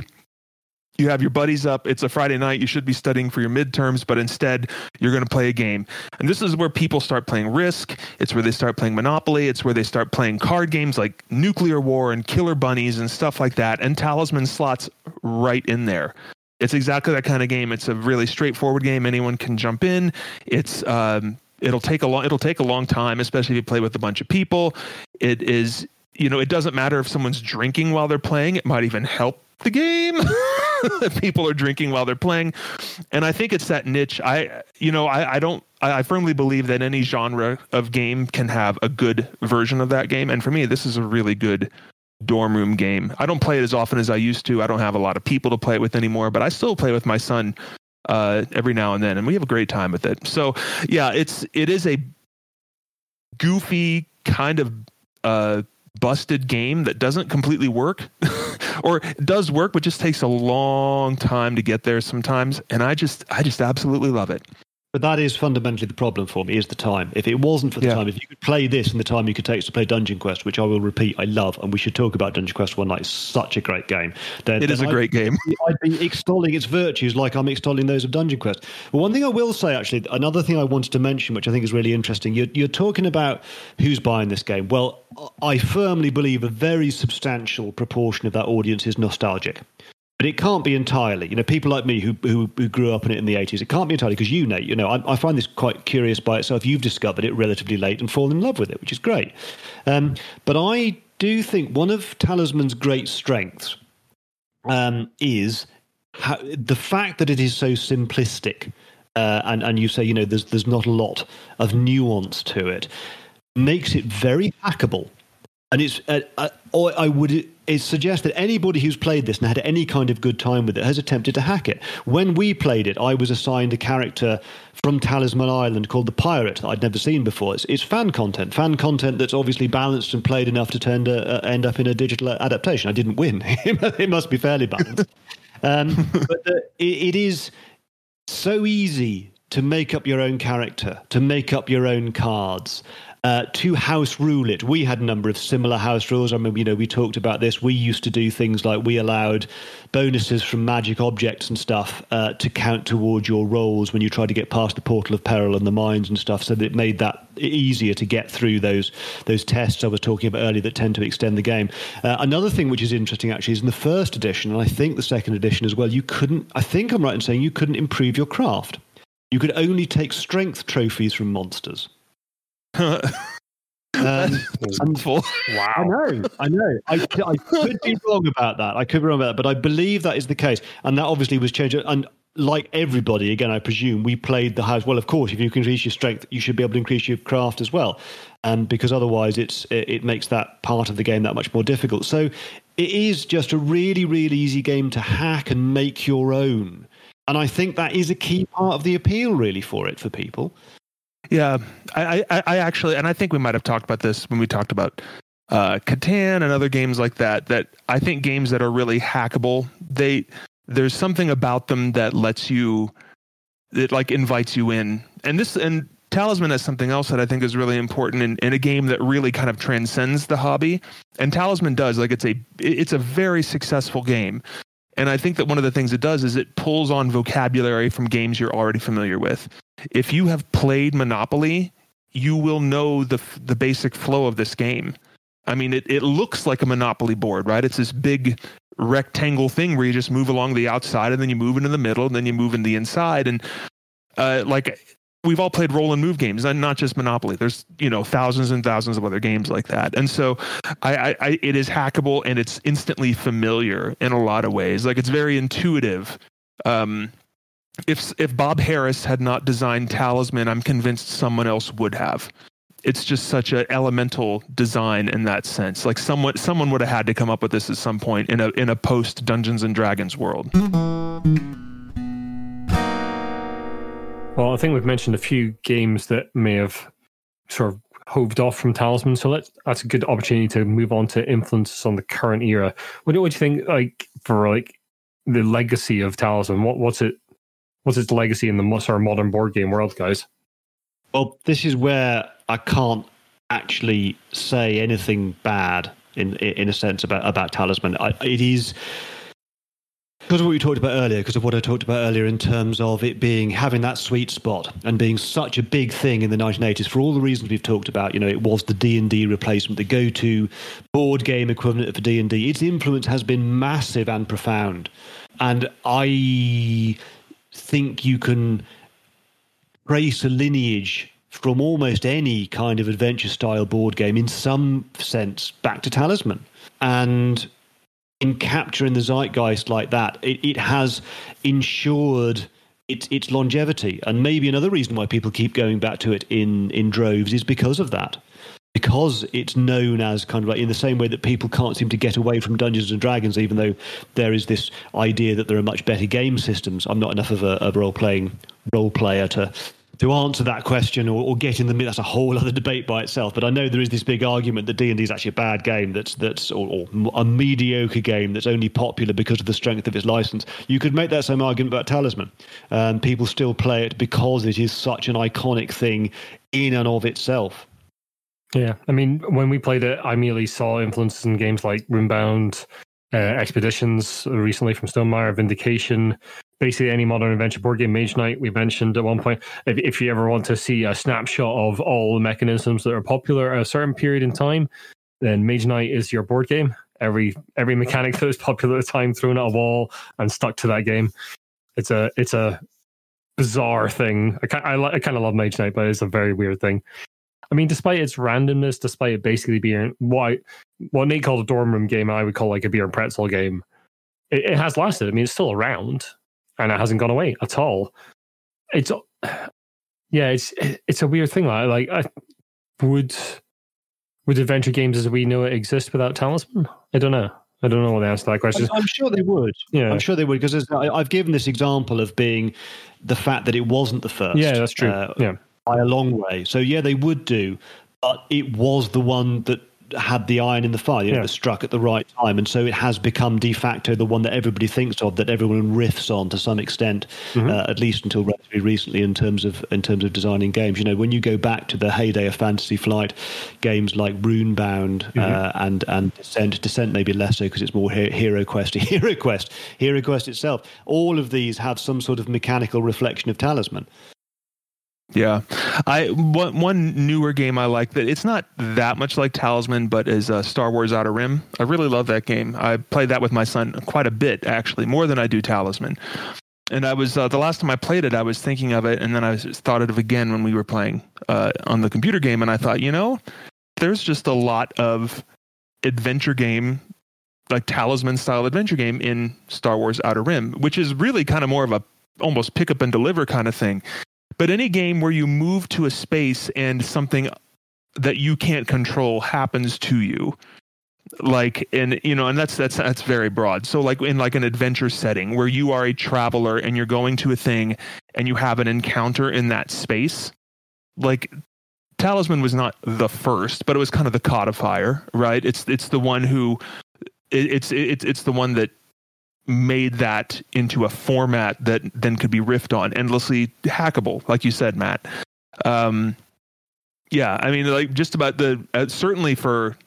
Speaker 3: you have your buddies up. It's a Friday night. You should be studying for your midterms, but instead you're going to play a game. And this is where people start playing Risk. It's where they start playing Monopoly. It's where they start playing card games like Nuclear War and Killer Bunnies and stuff like that. And Talisman slots right in there. It's exactly that kind of game. It's a really straightforward game. Anyone can jump in. It's um, it'll take a long it'll take a long time, especially if you play with a bunch of people. It is, you know, it doesn't matter if someone's drinking while they're playing. It might even help the game. People are drinking while they're playing, and I think it's that niche. I, you know, I, I don't I, I firmly believe that any genre of game can have a good version of that game. And for me, this is a really good dorm room game. I don't play it as often as I used to. I don't have a lot of people to play it with anymore, but I still play with my son uh, every now and then, and we have a great time with it. So yeah, it's it is a goofy kind of uh, busted game that doesn't completely work, or it does work, but just takes a long time to get there sometimes. And I just I just absolutely love it.
Speaker 4: But that is fundamentally the problem for me, is the time. If it wasn't for the
Speaker 3: Yeah.
Speaker 4: time, if you could play this and the time you could take to play Dungeon Quest, which I will repeat, I love, and we should talk about Dungeon Quest one night, it's such a great game. Then,
Speaker 3: It is
Speaker 4: then
Speaker 3: a great
Speaker 4: I'd,
Speaker 3: game.
Speaker 4: I'd be extolling its virtues like I'm extolling those of Dungeon Quest. But one thing I will say, actually, another thing I wanted to mention, which I think is really interesting, you're, you're talking about who's buying this game. Well, I firmly believe a very substantial proportion of that audience is nostalgic. But it can't be entirely. You know, people like me who who, who grew up in it in the eighties, it can't be entirely because you, Nate, you know, I, I find this quite curious by itself. You've discovered it relatively late and fallen in love with it, which is great. Um, but I do think one of Talisman's great strengths um, is how, the fact that it is so simplistic. Uh, and, and you say, you know, there's there's not a lot of nuance to it, makes it very hackable. And it's, uh, uh, or I would it suggest that anybody who's played this and had any kind of good time with it has attempted to hack it. When we played it, I was assigned a character from Talisman Island called the Pirate that I'd never seen before. It's, it's fan content, fan content that's obviously balanced and played enough to tend to, uh, end up in a digital adaptation. I didn't win. It must be fairly balanced. um, but uh, it, it is so easy to make up your own character, to make up your own cards. Uh, to house rule it. We had a number of similar house rules. I remember, you know, we talked about this. We used to do things like we allowed bonuses from magic objects and stuff uh, to count towards your rolls when you tried to get past the Portal of Peril and the mines and stuff, so that it made that easier to get through those those tests I was talking about earlier that tend to extend the game. Uh, another thing which is interesting, actually, is in the first edition, and I think the second edition as well, you couldn't, I think I'm right in saying you couldn't improve your craft. You could only take strength trophies from monsters. Um,
Speaker 3: Full.
Speaker 2: Wow.
Speaker 4: I know, I know. I, I could be wrong about that. I could be wrong about that, but I believe that is the case. And that obviously was changed. And like everybody, again, I presume, we played the house. Well, of course, if you can increase your strength, you should be able to increase your craft as well. Um, because otherwise it's it, it makes that part of the game that much more difficult. So it is just a really, really easy game to hack and make your own. And I think that is a key part of the appeal, really, for it, for people.
Speaker 3: Yeah, I, I, I actually, and I think we might have talked about this when we talked about uh, Catan and other games like that, that I think games that are really hackable, they there's something about them that lets you, it like invites you in. And this, and Talisman has something else that I think is really important in, in a game that really kind of transcends the hobby. And Talisman does, like it's a, it's a very successful game. And I think that one of the things it does is it pulls on vocabulary from games you're already familiar with. If you have played Monopoly, you will know the the basic flow of this game. I mean, it, it looks like a Monopoly board, right? It's this big rectangle thing where you just move along the outside and then you move into the middle and then you move in the inside. And uh, like we've all played roll and move games, and not just Monopoly. There's, you know, thousands and thousands of other games like that. And so I, I, I it is hackable and it's instantly familiar in a lot of ways. Like it's very intuitive. Um, If if Bob Harris had not designed Talisman, I'm convinced someone else would have. It's just such an elemental design in that sense. Like someone someone would have had to come up with this at some point in a in a post Dungeons and Dragons world.
Speaker 2: Well, I think we've mentioned a few games that may have sort of hoved off from Talisman, so let's, that's a good opportunity to move on to influences on the current era. What do, what do you think, like, for like the legacy of Talisman? What what's it? What's its legacy in the sort of modern board game world, guys?
Speaker 4: Well, this is where I can't actually say anything bad in in a sense about about Talisman. I, it is because of what we talked about earlier, because of what I talked about earlier in terms of it being having that sweet spot and being such a big thing in the nineteen eighties for all the reasons we've talked about. You know, it was the D and D replacement, the go-to board game equivalent for D and D. Its influence has been massive and profound, and I think you can trace a lineage from almost any kind of adventure style board game in some sense back to Talisman. And in capturing the zeitgeist like that, it, it has ensured its its longevity. And maybe another reason why people keep going back to it in in droves is because of that. Because it's known as kind of like in the same way that people can't seem to get away from Dungeons and Dragons, even though there is this idea that there are much better game systems. I'm not enough of a, a role playing role player to to answer that question or, or get in the middle. That's a whole other debate by itself. But I know there is this big argument that D and D is actually a bad game, that's that's or, or a mediocre game that's only popular because of the strength of its license. You could make that same argument about Talisman. Um, people still play it because it is such an iconic thing in and of itself.
Speaker 2: Yeah, I mean, when we played it, I immediately saw influences in games like Runebound, uh, Expeditions, recently from Stonemaier, Vindication, basically any modern adventure board game. Mage Knight, we mentioned at one point. If, if you ever want to see a snapshot of all the mechanisms that are popular at a certain period in time, then Mage Knight is your board game. Every every mechanic that was popular at the time thrown at a wall and stuck to that game. It's a it's a bizarre thing. I, I, I kind of love Mage Knight, but it's a very weird thing. I mean, despite its randomness, despite it basically being what, I, what Nate called a dorm room game, I would call like a beer and pretzel game, it, it has lasted. I mean, it's still around, and it hasn't gone away at all. It's, yeah, it's it's a weird thing. Like, like I, would would adventure games as we know it exist without Talisman? I don't know. I don't know what the answer to that question is.
Speaker 4: I'm, I'm sure they would. Yeah, I'm sure they would, because I've given this example of being the fact that it wasn't the first.
Speaker 2: Yeah, that's true.
Speaker 4: Uh,
Speaker 2: yeah.
Speaker 4: By a long way. So, yeah, they would do, but it was the one that had the iron in the fire, you know,
Speaker 2: yeah.
Speaker 4: that struck at the right time. And so it has become de facto the one that everybody thinks of, that everyone riffs on to some extent, mm-hmm. uh, at least until relatively recently in terms of in terms of designing games. You know, when you go back to the heyday of Fantasy Flight, games like Runebound mm-hmm. uh, and, and Descent, Descent maybe less so because it's more he- Hero Quest, Hero Quest, Hero Quest itself, all of these have some sort of mechanical reflection of Talisman.
Speaker 3: Yeah, I one, one newer game I like that it's not that much like Talisman, but is uh, Star Wars Outer Rim. I really love that game. I played that with my son quite a bit, actually, more than I do Talisman. And I was uh, the last time I played it, I was thinking of it, and then I thought of it again when we were playing uh, on the computer game, and I thought, you know, there's just a lot of adventure game, like Talisman style adventure game in Star Wars Outer Rim, which is really kind of more of a almost pick up and deliver kind of thing. But any game where you move to a space and something that you can't control happens to you, like, and you know, and that's that's that's very broad. So, like in like an adventure setting where you are a traveler and you're going to a thing and you have an encounter in that space, like Talisman was not the first, but it was kind of the codifier, right? It's it's the one who it, it's it's it's the one that made that into a format that then could be riffed on, endlessly hackable, like you said, Matt. Um, yeah, I mean, like just about the uh, certainly for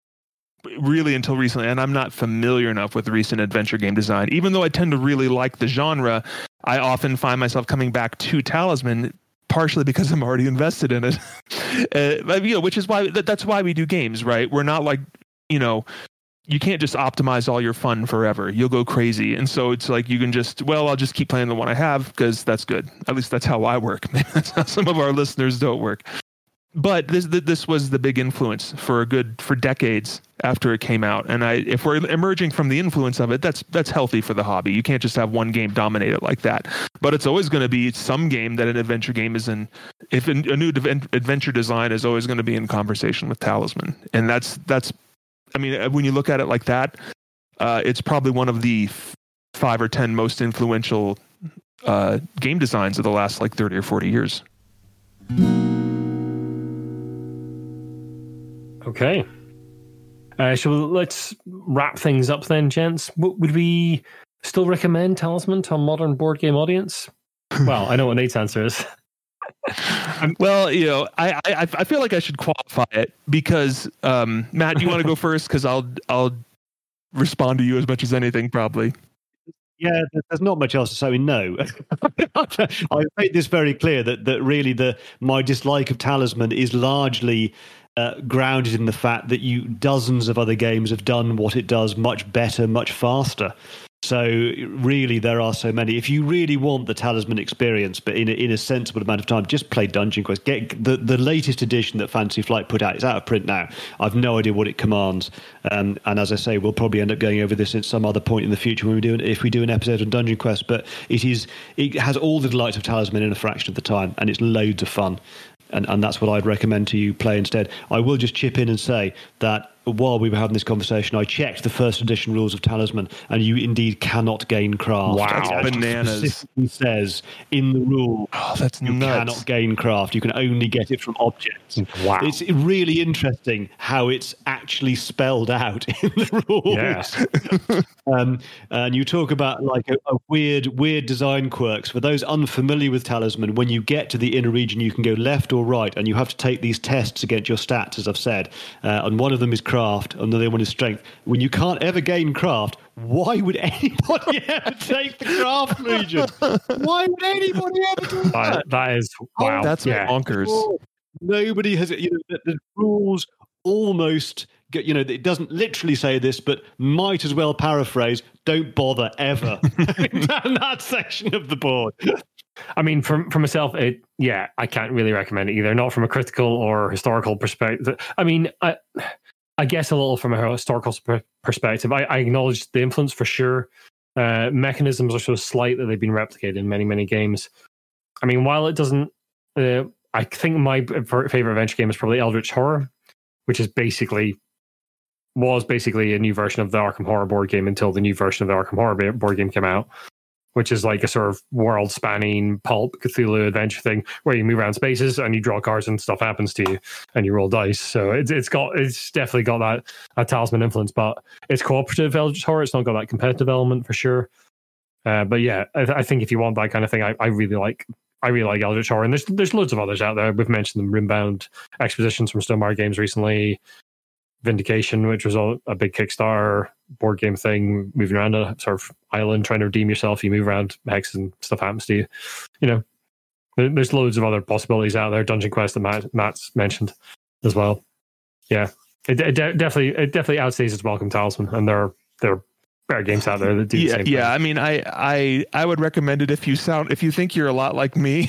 Speaker 3: really until recently, and I'm not familiar enough with recent adventure game design. Even though I tend to really like the genre, I often find myself coming back to Talisman, partially because I'm already invested in it. uh, you know, which is why that, that's why we do games, right? We're not like, you know. You can't just optimize all your fun forever. You'll go crazy. And so it's like you can just, well, I'll just keep playing the one I have because that's good. At least that's how I work. Maybe that's how some of our listeners don't work. But this this was the big influence for a good, for decades after it came out. And I, if we're emerging from the influence of it, that's that's healthy for the hobby. You can't just have one game dominate it like that. But it's always going to be some game that an adventure game is in. If a new adventure design is always going to be in conversation with Talisman. And that's that's, I mean, when you look at it like that, uh, it's probably one of the f- five or ten most influential uh, game designs of the last like thirty or forty years.
Speaker 2: Okay. Uh, so let's wrap things up then, gents. W- would we still recommend Talisman to a modern board game audience? Well, I know what Nate's answer is.
Speaker 3: Well, you know, I, I I feel like I should qualify it because um, Matt, do you want to go first? Because I'll I'll respond to you as much as anything, probably.
Speaker 4: Yeah, there's not much else to say. No, I made this very clear that that really the my dislike of Talisman is largely uh, grounded in the fact that you dozens of other games have done what it does much better, much faster. So really, there are so many. If you really want the Talisman experience, but in a, in a sensible amount of time, just play Dungeon Quest. Get the, the latest edition that Fantasy Flight put out. It's out of print now. I've no idea what it commands. Um, and as I say, we'll probably end up going over this at some other point in the future when we do an, if we do an episode on Dungeon Quest. But it is it has all the delights of Talisman in a fraction of the time, and it's loads of fun. And, and that's what I'd recommend to you play instead. I will just chip in and say that while we were having this conversation, I checked the first edition rules of Talisman, and you indeed cannot gain craft.
Speaker 3: Wow, that's bananas.
Speaker 4: It specifically says in the rule,
Speaker 3: oh, that's
Speaker 4: you
Speaker 3: nuts.
Speaker 4: cannot gain craft. You can only get it from objects.
Speaker 2: Wow.
Speaker 4: It's really interesting how it's actually spelled out in the rules.
Speaker 2: Yes.
Speaker 4: um, and you talk about like a, a weird, weird design quirks. For those unfamiliar with Talisman, when you get to the inner region, you can go left or right, and you have to take these tests against your stats, as I've said. Uh, and one of them is craft, and the other one is strength. When you can't ever gain craft, why would anybody ever take the craft region? Why would anybody ever do that?
Speaker 2: That, that is wow.
Speaker 3: Oh, that's
Speaker 2: yeah.
Speaker 3: bonkers.
Speaker 4: Oh, nobody has, you know, the, the rules almost get, you know, it doesn't literally say this, but might as well paraphrase, don't bother ever down that section of the board.
Speaker 2: I mean, from for myself, it yeah, I can't really recommend it either. Not from a critical or historical perspective. I mean, I I guess a little from a historical perspective. I, I acknowledge the influence for sure. Uh, mechanisms are so slight that they've been replicated in many, many games. I mean, while it doesn't, uh, I think my favorite adventure game is probably Eldritch Horror, which is basically was basically a new version of the Arkham Horror board game until the new version of the Arkham Horror board game came out, which is like a sort of world-spanning pulp Cthulhu adventure thing where you move around spaces and you draw cards and stuff happens to you and you roll dice. So it's it's got it's definitely got that, that Talisman influence, but it's cooperative Eldritch Horror. It's not got that competitive element for sure. Uh, but yeah, I, I think if you want that kind of thing, I, I really like I really like Eldritch Horror, and there's there's loads of others out there. We've mentioned them: Rimbound Expositions from Stonemaier Games recently, Vindication, which was a, a big Kickstarter board game thing, moving around a sort of island trying to redeem yourself. You move around hexes and stuff happens to you. You know, there, there's loads of other possibilities out there. Dungeon Quest that Matt, Matt's mentioned as well. Yeah, it, it de- definitely it definitely outstays its welcome, Talisman, and there are there are better games out there that do the
Speaker 3: yeah,
Speaker 2: same
Speaker 3: yeah.
Speaker 2: thing.
Speaker 3: I mean, I I I would recommend it if you sound if you think you're a lot like me.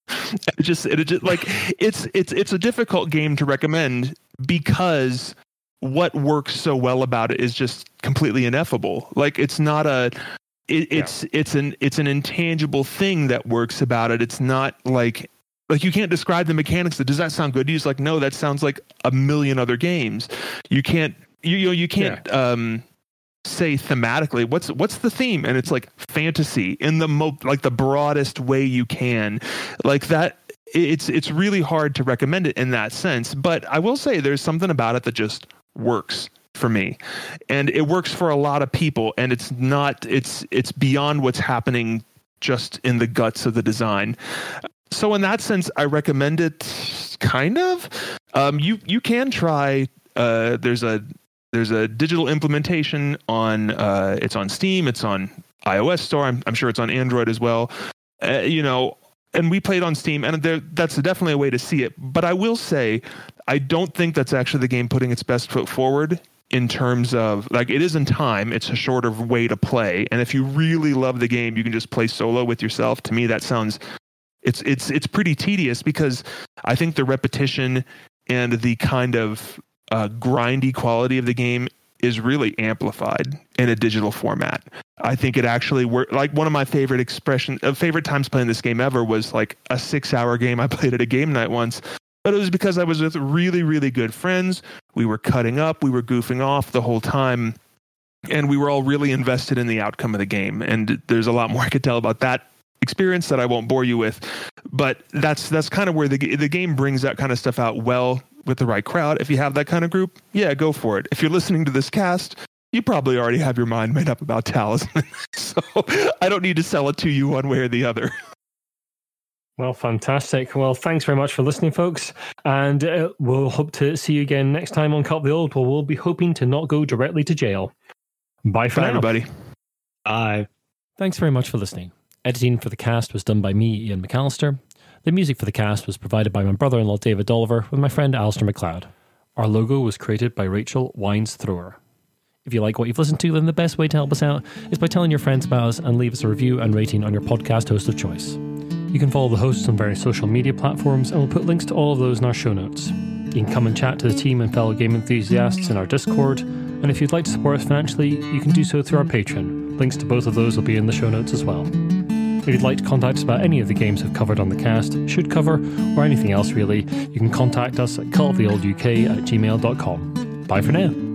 Speaker 3: it just it just like it's it's it's a difficult game to recommend because what works so well about it is just completely ineffable. Like it's not a, it, it's yeah. it's an it's an intangible thing that works about it. It's not like like you can't describe the mechanics. Does that sound good? You're like, no, that sounds like a million other games. You can't you you know you can't yeah. um, say thematically what's what's the theme, and it's like fantasy in the mo like the broadest way you can, like that. It's it's really hard to recommend it in that sense. But I will say there's something about it that just works for me, and it works for a lot of people, and it's not it's it's beyond what's happening just in the guts of the design. So in that sense, I recommend it. Kind of um you you can try uh there's a there's a digital implementation on uh it's on Steam, it's on iOS store, I'm, I'm sure it's on Android as well, uh, you know and we played on Steam, and there, that's definitely a way to see it. But I will say, I don't think that's actually the game putting its best foot forward in terms of, like, it is in time. It's a shorter way to play. And if you really love the game, you can just play solo with yourself. To me, that sounds, it's it's it's pretty tedious because I think the repetition and the kind of uh, grindy quality of the game is really amplified in a digital format. I think it actually worked. Like one of my favorite expression, uh, favorite times playing this game ever was like a six-hour game I played at a game night once. But it was because I was with really, really good friends. We were cutting up, we were goofing off the whole time, and we were all really invested in the outcome of the game. And there's a lot more I could tell about that experience that I won't bore you with. But that's that's kind of where the the game brings that kind of stuff out well with the right crowd. If you have that kind of group, yeah, go for it. If you're listening to this cast, you probably already have your mind made up about Talisman. So I don't need to sell it to you one way or the other.
Speaker 2: Well, fantastic. Well, thanks very much for listening, folks. And uh, we'll hope to see you again next time on Cut the Old, where we'll be hoping to not go directly to jail. Bye for
Speaker 3: Bye,
Speaker 2: now.
Speaker 3: everybody.
Speaker 4: Bye.
Speaker 2: Thanks very much for listening. Editing for the cast was done by me, Ian McAllister. The music for the cast was provided by my brother-in-law, David Dolliver, with my friend Alistair McLeod. Our logo was created by Rachel Wines-Thrower. If you like what you've listened to, then the best way to help us out is by telling your friends about us and leave us a review and rating on your podcast host of choice. You can follow the hosts on various social media platforms, and we'll put links to all of those in our show notes. You can come and chat to the team and fellow game enthusiasts in our Discord, and if you'd like to support us financially, you can do so through our Patreon. Links to both of those will be in the show notes as well. If you'd like to contact us about any of the games we've covered on the cast, should cover, or anything else really, you can contact us at cult of the old U K at gmail dot com. Bye for now.